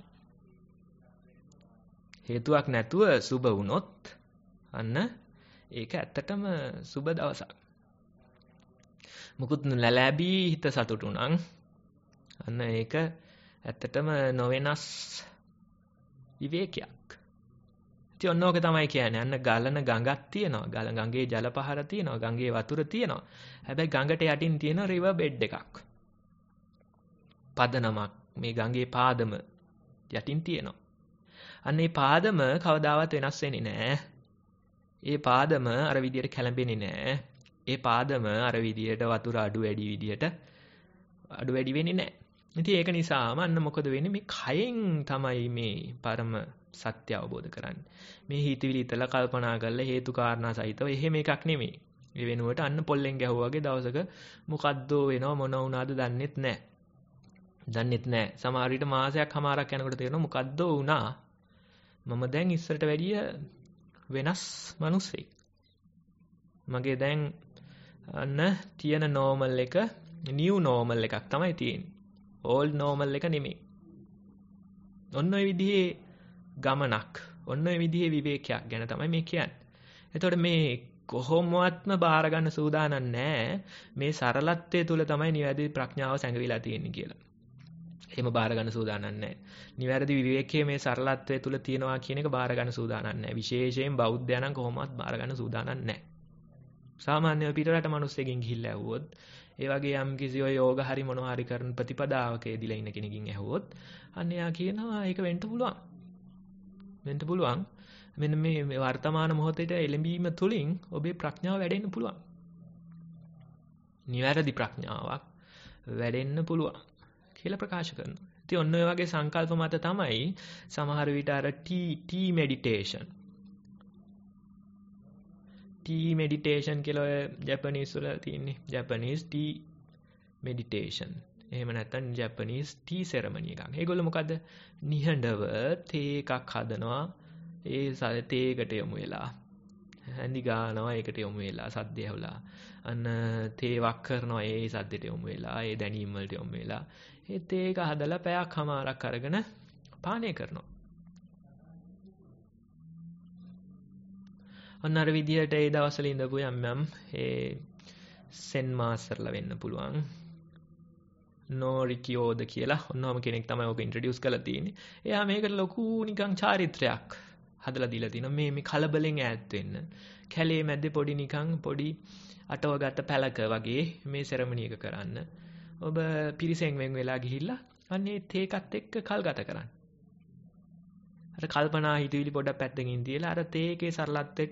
S5: හේතුවක් නැතුව සුබ වුණොත් අන්න ඒක ඇත්තටම සුබ දවසක්. මුකුත් ලැබී හිත සතුටු නම් අන්න ඒක ඇත්තටම නොවෙනස් විවේකයක්. ඉතින් ඔන්න ඕක තමයි කියන්නේ. අන්න ගලන ගඟක් තියෙනවා. ගඟේ ජල පහර තියෙනවා. ගඟේ වතුර තියෙනවා. හැබැයි ගඟට යටින් තියෙන රිවර් බෙඩ් එකක්. පදනමක්. මේ ගඟේ පාදම යටින් තියෙනවා. අන්න මේ පාදම කවදාවත් වෙනස් වෙන්නේ නැහැ. ඒ පාදම අර විදියට කැළඹෙන්නේ නැහැ. ඒ පාදම අර විදියට වතුර අඩු වැඩි වෙන්නේ නැහැ. ඉතින් ඒක නිසාම අන්න මොකද වෙන්නේ? මේ කයෙන් තමයි මේ පරම සත්‍ය අවබෝධ කරන්නේ. මේ හිතවිලි ඉතලා කල්පනා කරලා හේතු කාරණා සහිතව එහෙම එකක් නෙමෙයි. ඒ වෙනුවට අන්න පොල්ලෙන් ගැහුවා වගේ දවසක මොකද්ද වෙනව මොන වුණාද දන්නෙත් නැහැ. සමහර විට මාසයක් හමාරක් යනකොට තේරෙනවා මොකද්ද වුණා. මම දැන් ඉස්සරට වැඩිය වෙනස් මිනිස්සෙක්. මගේ දැන් අන්න තියෙන නෝමල් එක නිව් නෝමල් එකක් තමයි තියෙන්නේ. ඕල්ඩ් නෝමල් එක නෙමෙයි. ඔන්න ඔය විදිහේ ගමනක්, ඔන්න ඔය විදිහේ විවේකයක් ගැන තමයි මේ කියන්නේ. එතකොට මේ කොහොමවත්ම බාර ගන්න සූදානම් නැහැ. මේ සරලත්වයේ තුල තමයි නිවැරදි ප්‍රඥාව සැඟවිලා තියෙන්නේ කියලා. එහෙම බාර ගන්න සූදානම් නැහැ. නිවැරදි විවේකයේ මේ සරලත්වයේ තුල තියෙනවා කියන එක බාර ගන්න සූදානම් නැහැ. විශේෂයෙන් බෞද්ධයනම් කොහොමවත් බාර ගන්න සූදානම් නැහැ. සාමාන්‍යව පිටරට මිනිස්සුකින් ගිහිල්ලා ඇහුවොත් ඒ වගේ යම් කිසි ඔය යෝග හරි මොනවා හරි කරන ප්‍රතිපදාවක යෙදিলা ඉන්න කෙනකින් ඇහුවොත් අන්න එයා කියනවා ඒක වෙන්න පුළුවන්. මෙන්න මේ වර්තමාන මොහොතේට එළඹීම තුළින් ඔබේ ප්‍රඥාව වැඩෙන්න පුළුවන්. නිවැරදි ප්‍රඥාවක් වැඩෙන්න පුළුවන් කියලා ප්‍රකාශ කරනවා. ඉතින් ඔන්න ඔය වගේ සංකල්ප මත තමයි සමහර විට අර ටී මෙඩිටේෂන් කියලා ඔය ජපනීස් වල තියෙන්නේ. Japanese tea meditation. එහෙම නැත්නම් ජපනීස් ටී සෙරමනි එකක්. ඒගොල්ලෝ මොකද නිහඬව තේ එකක් හදනවා. ඒ තේකට යොමු වෙලා හැඳි ගානවා, ඒකට යොමු වෙලා සද්දය ඇහුලා. අන්න තේ වක් කරනවා, ඒ සද්දෙට යොමු වෙලා, ඒ දැනීම් වලට යොමු වෙලා. ඒ තේ එක හදලා පැයක් හමාරක් අරගෙන පානය කරනවා. අන්න අර විදිහට ඒ දවස්වල ඉඳපු යම් ඒ සෙන් මාස්ටර්ලා වෙන්න පුළුවන්. නෝරිකියෝද කියලා ඔන්නෝම කෙනෙක් තමයි ඔක ඉන්ට්‍රොඩියුස් කරලා තියෙන්නේ. එයා මේකට ලොකු නිකන් චාරිත්‍රයක් හදලා දීලා තිනවා. මේ කලබලෙන් ඈත් වෙන්න. කැලේ මැද්දේ පොඩි අටවගත්ත පැලක වගේ මේ සෙරමනි එක කරන්න. ඔබ පිරිසෙන් වෙන් වෙලා ගිහිල්ලා අන්නේ තේකත් එක්ක කල් ගත කරන්න. අර කල්පනා හිතවිලි පොඩක් පැත්තකින් තියලා අර තේකේ සරලත්වයට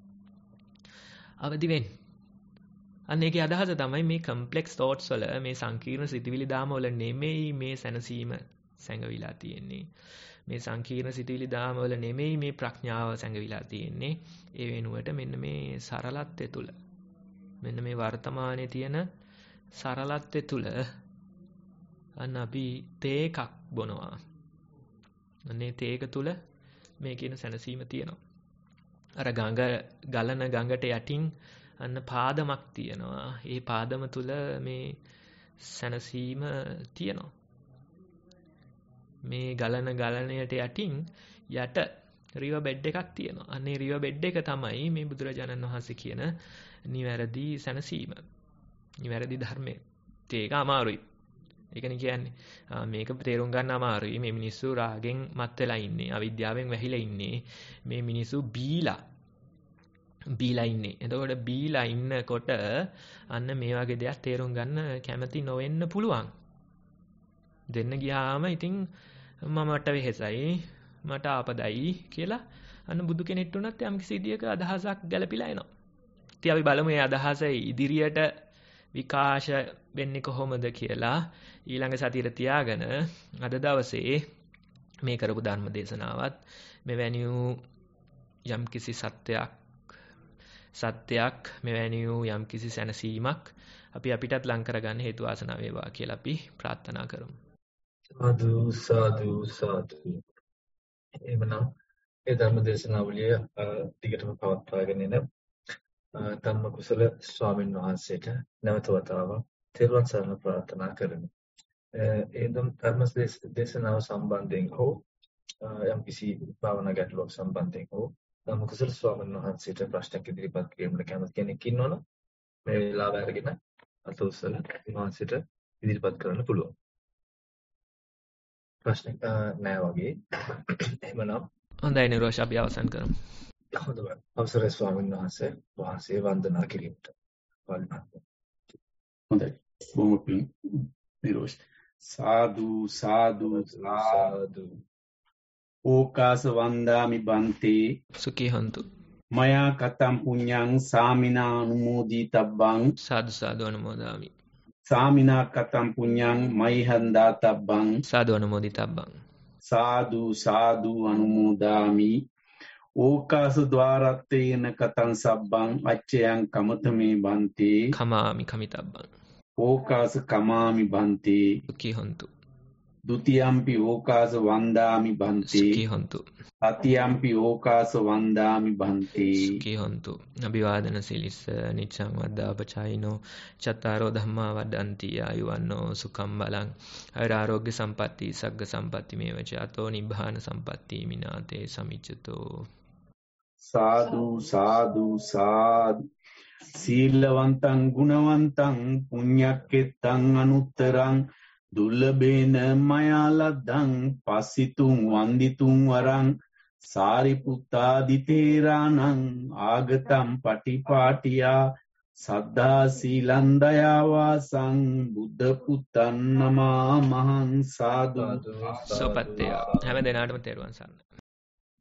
S5: අවදි වෙන්න. අන්න ඒකේ අදහස තමයි මේ කම්ප්ලෙක්ස් thoughts වල මේ සංකීර්ණ සිතිවිලි දාම වල නෙමෙයි මේ සැනසීම සැඟවිලා තියෙන්නේ. මේ සංකීර්ණ සිතිවිලි දාම වල නෙමෙයි මේ ප්‍රඥාව සැඟවිලා තියෙන්නේ. ඒ වෙනුවට මෙන්න මේ සරලත්වය තුල, මෙන්න මේ වර්තමානයේ තියෙන සරලත්වය තුල අන්න අපි තේකක් බොනවා. අනේ තේක තුල මේ කියන සැනසීම තියෙනවා. අර ගලන ගඟට යටින් අන්න පාදමක් තියෙනවා. ඒ පාදම තුල මේ සැනසීම තියෙනවා. මේ ගලණයට යටින් යට රිවර් බෙඩ් එකක් තියෙනවා. අන්නේ රිවර් බෙඩ් එක තමයි මේ බුදුරජාණන් වහන්සේ කියන නිවැරදි සැනසීම. නිවැරදි ධර්මය. ඒක අමාරුයි. ඒකනේ කියන්නේ. මේක තේරුම් ගන්න අමාරුයි. මේ මිනිස්සු රාගෙන් මත් වෙලා ඉන්නේ. අවිද්‍යාවෙන් වැහිලා ඉන්නේ. මේ මිනිස්සු බීලා ඉන්නේ. එතකොට බීලා ඉන්නකොට අන්න මේ වගේ දෙයක් තේරුම් ගන්න කැමති නොවෙන්න පුළුවන්. දෙන්න ගියාම ඉතින් මමට වෙහෙසයි, මට ආපදයි කියලා අන්න බුදු කෙනෙක්ට උනත් යම් කිසි විදියක අදහසක් ගැලපිලා එනවා. ඉතින් අපි බලමු මේ අදහස ඉදිරියට විකාශ වෙන්නේ කොහොමද කියලා ඊළඟ සතියේ තියාගෙන අද දවසේ මේ කරපු ධර්ම දේශනාවත් මෙවැනි යම් කිසි සත්‍යයක් මෙවැනි යම් කිසි සැනසීමක් අපි අපිටත් ලං කරගන්න හේතු වාසනා වේවා කියලා අපි ප්‍රාර්ථනා කරමු.
S1: සාදු. එමනම් ඒ ධර්ම දේශනාවලිය දිගටම පවත්වාගෙන එන ධම්ම කුසල ස්වාමීන් වහන්සේට නැවත වතාවක් තෙරුවන් සරණ ප්‍රාර්ථනා කරමි. ඒ ධර්ම දේශනාව සම්බන්ධයෙන් හෝ යම් කිසි භාවනා ගැටලුවක් සම්බන්ධයෙන් හෝ ධම්ම කුසල ස්වාමීන් වහන්සේට ප්‍රශ්නයක් ඉදිරිපත් කිරීමට කැමති කෙනෙක් ඉන්නවනම් මේ වෙලාව අරගෙන අත උස්සලා වහන්සේට ඉදිරිපත් කරන්න පුළුවන්. ප්‍රශ්න නෑ වගේ. එහෙමනම්
S5: හොඳයි නිරෝෂ අපි අවසන් කරමු.
S1: හොඳයි. අවසරයි ස්වාමීන් වහන්සේ වන්දනා කිරීමට.
S3: හොඳයි. බොහොම පිං නිරෝෂ. සාදු. ඕකාස වන්දාමි බන්තේ
S5: සුඛී හොන්තු.
S3: මයා කතම් පුඤ්ඤං සාමිනා අනුමෝදී තබ්බං
S5: සාදු අනුමෝදාමි.
S3: සාමිනා කතම් පුඤ්ඤං මයිහන්දා තබ්බං
S5: සාදු අනුමෝදි තබ්බං.
S3: සාදු අනුමෝදාමි. ඕකාස ద్వාරත්තේන කතං සබ්බං අච්චයං කමතමේ බන්තේ
S5: කමාමි කමිතබ්බං.
S3: ඕකාස කමාමි බන්තේ
S5: සුඛී හොන්තු.
S3: ဒ ුතියම්පි ඕකාස වන්දාමි බන්තේ
S5: සුඛී හොන්තු.
S3: තතියම්පි ඕකාස වන්දාමි බන්තේ
S5: සුඛී හොන්තු. අභිවාදන සිලිස්ස නිච්ඡං වද්දාපචායිනෝ චත්තාරෝ ධම්මා වඩ්ඩಂತಿ ආයුවන්නෝ සුඛම් බලං ආරෝග්‍ය සම්පatti සග්ග සම්පatti මේවච අතෝ නිබ්බාන සම්පatti මිනාතේ සමිච්ඡතෝ.
S3: සාදු සීලවන්තං ගුණවන්තං පුඤ්ඤක්කෙත්තං අනුත්තරං දුර්ලභේන මයා ලද්දං පස්සිතුං වන්දිතුං වරං සාරිපුත්තාදි තේරාණං ආගතම් පටිපාටියා සද්ධා සීලං දයාවාසං බුද්ධ පුත්තන් නමාමහං. සාදු
S5: සෝපත්තය හැම දිනාටම තෙරුවන් සරණයි.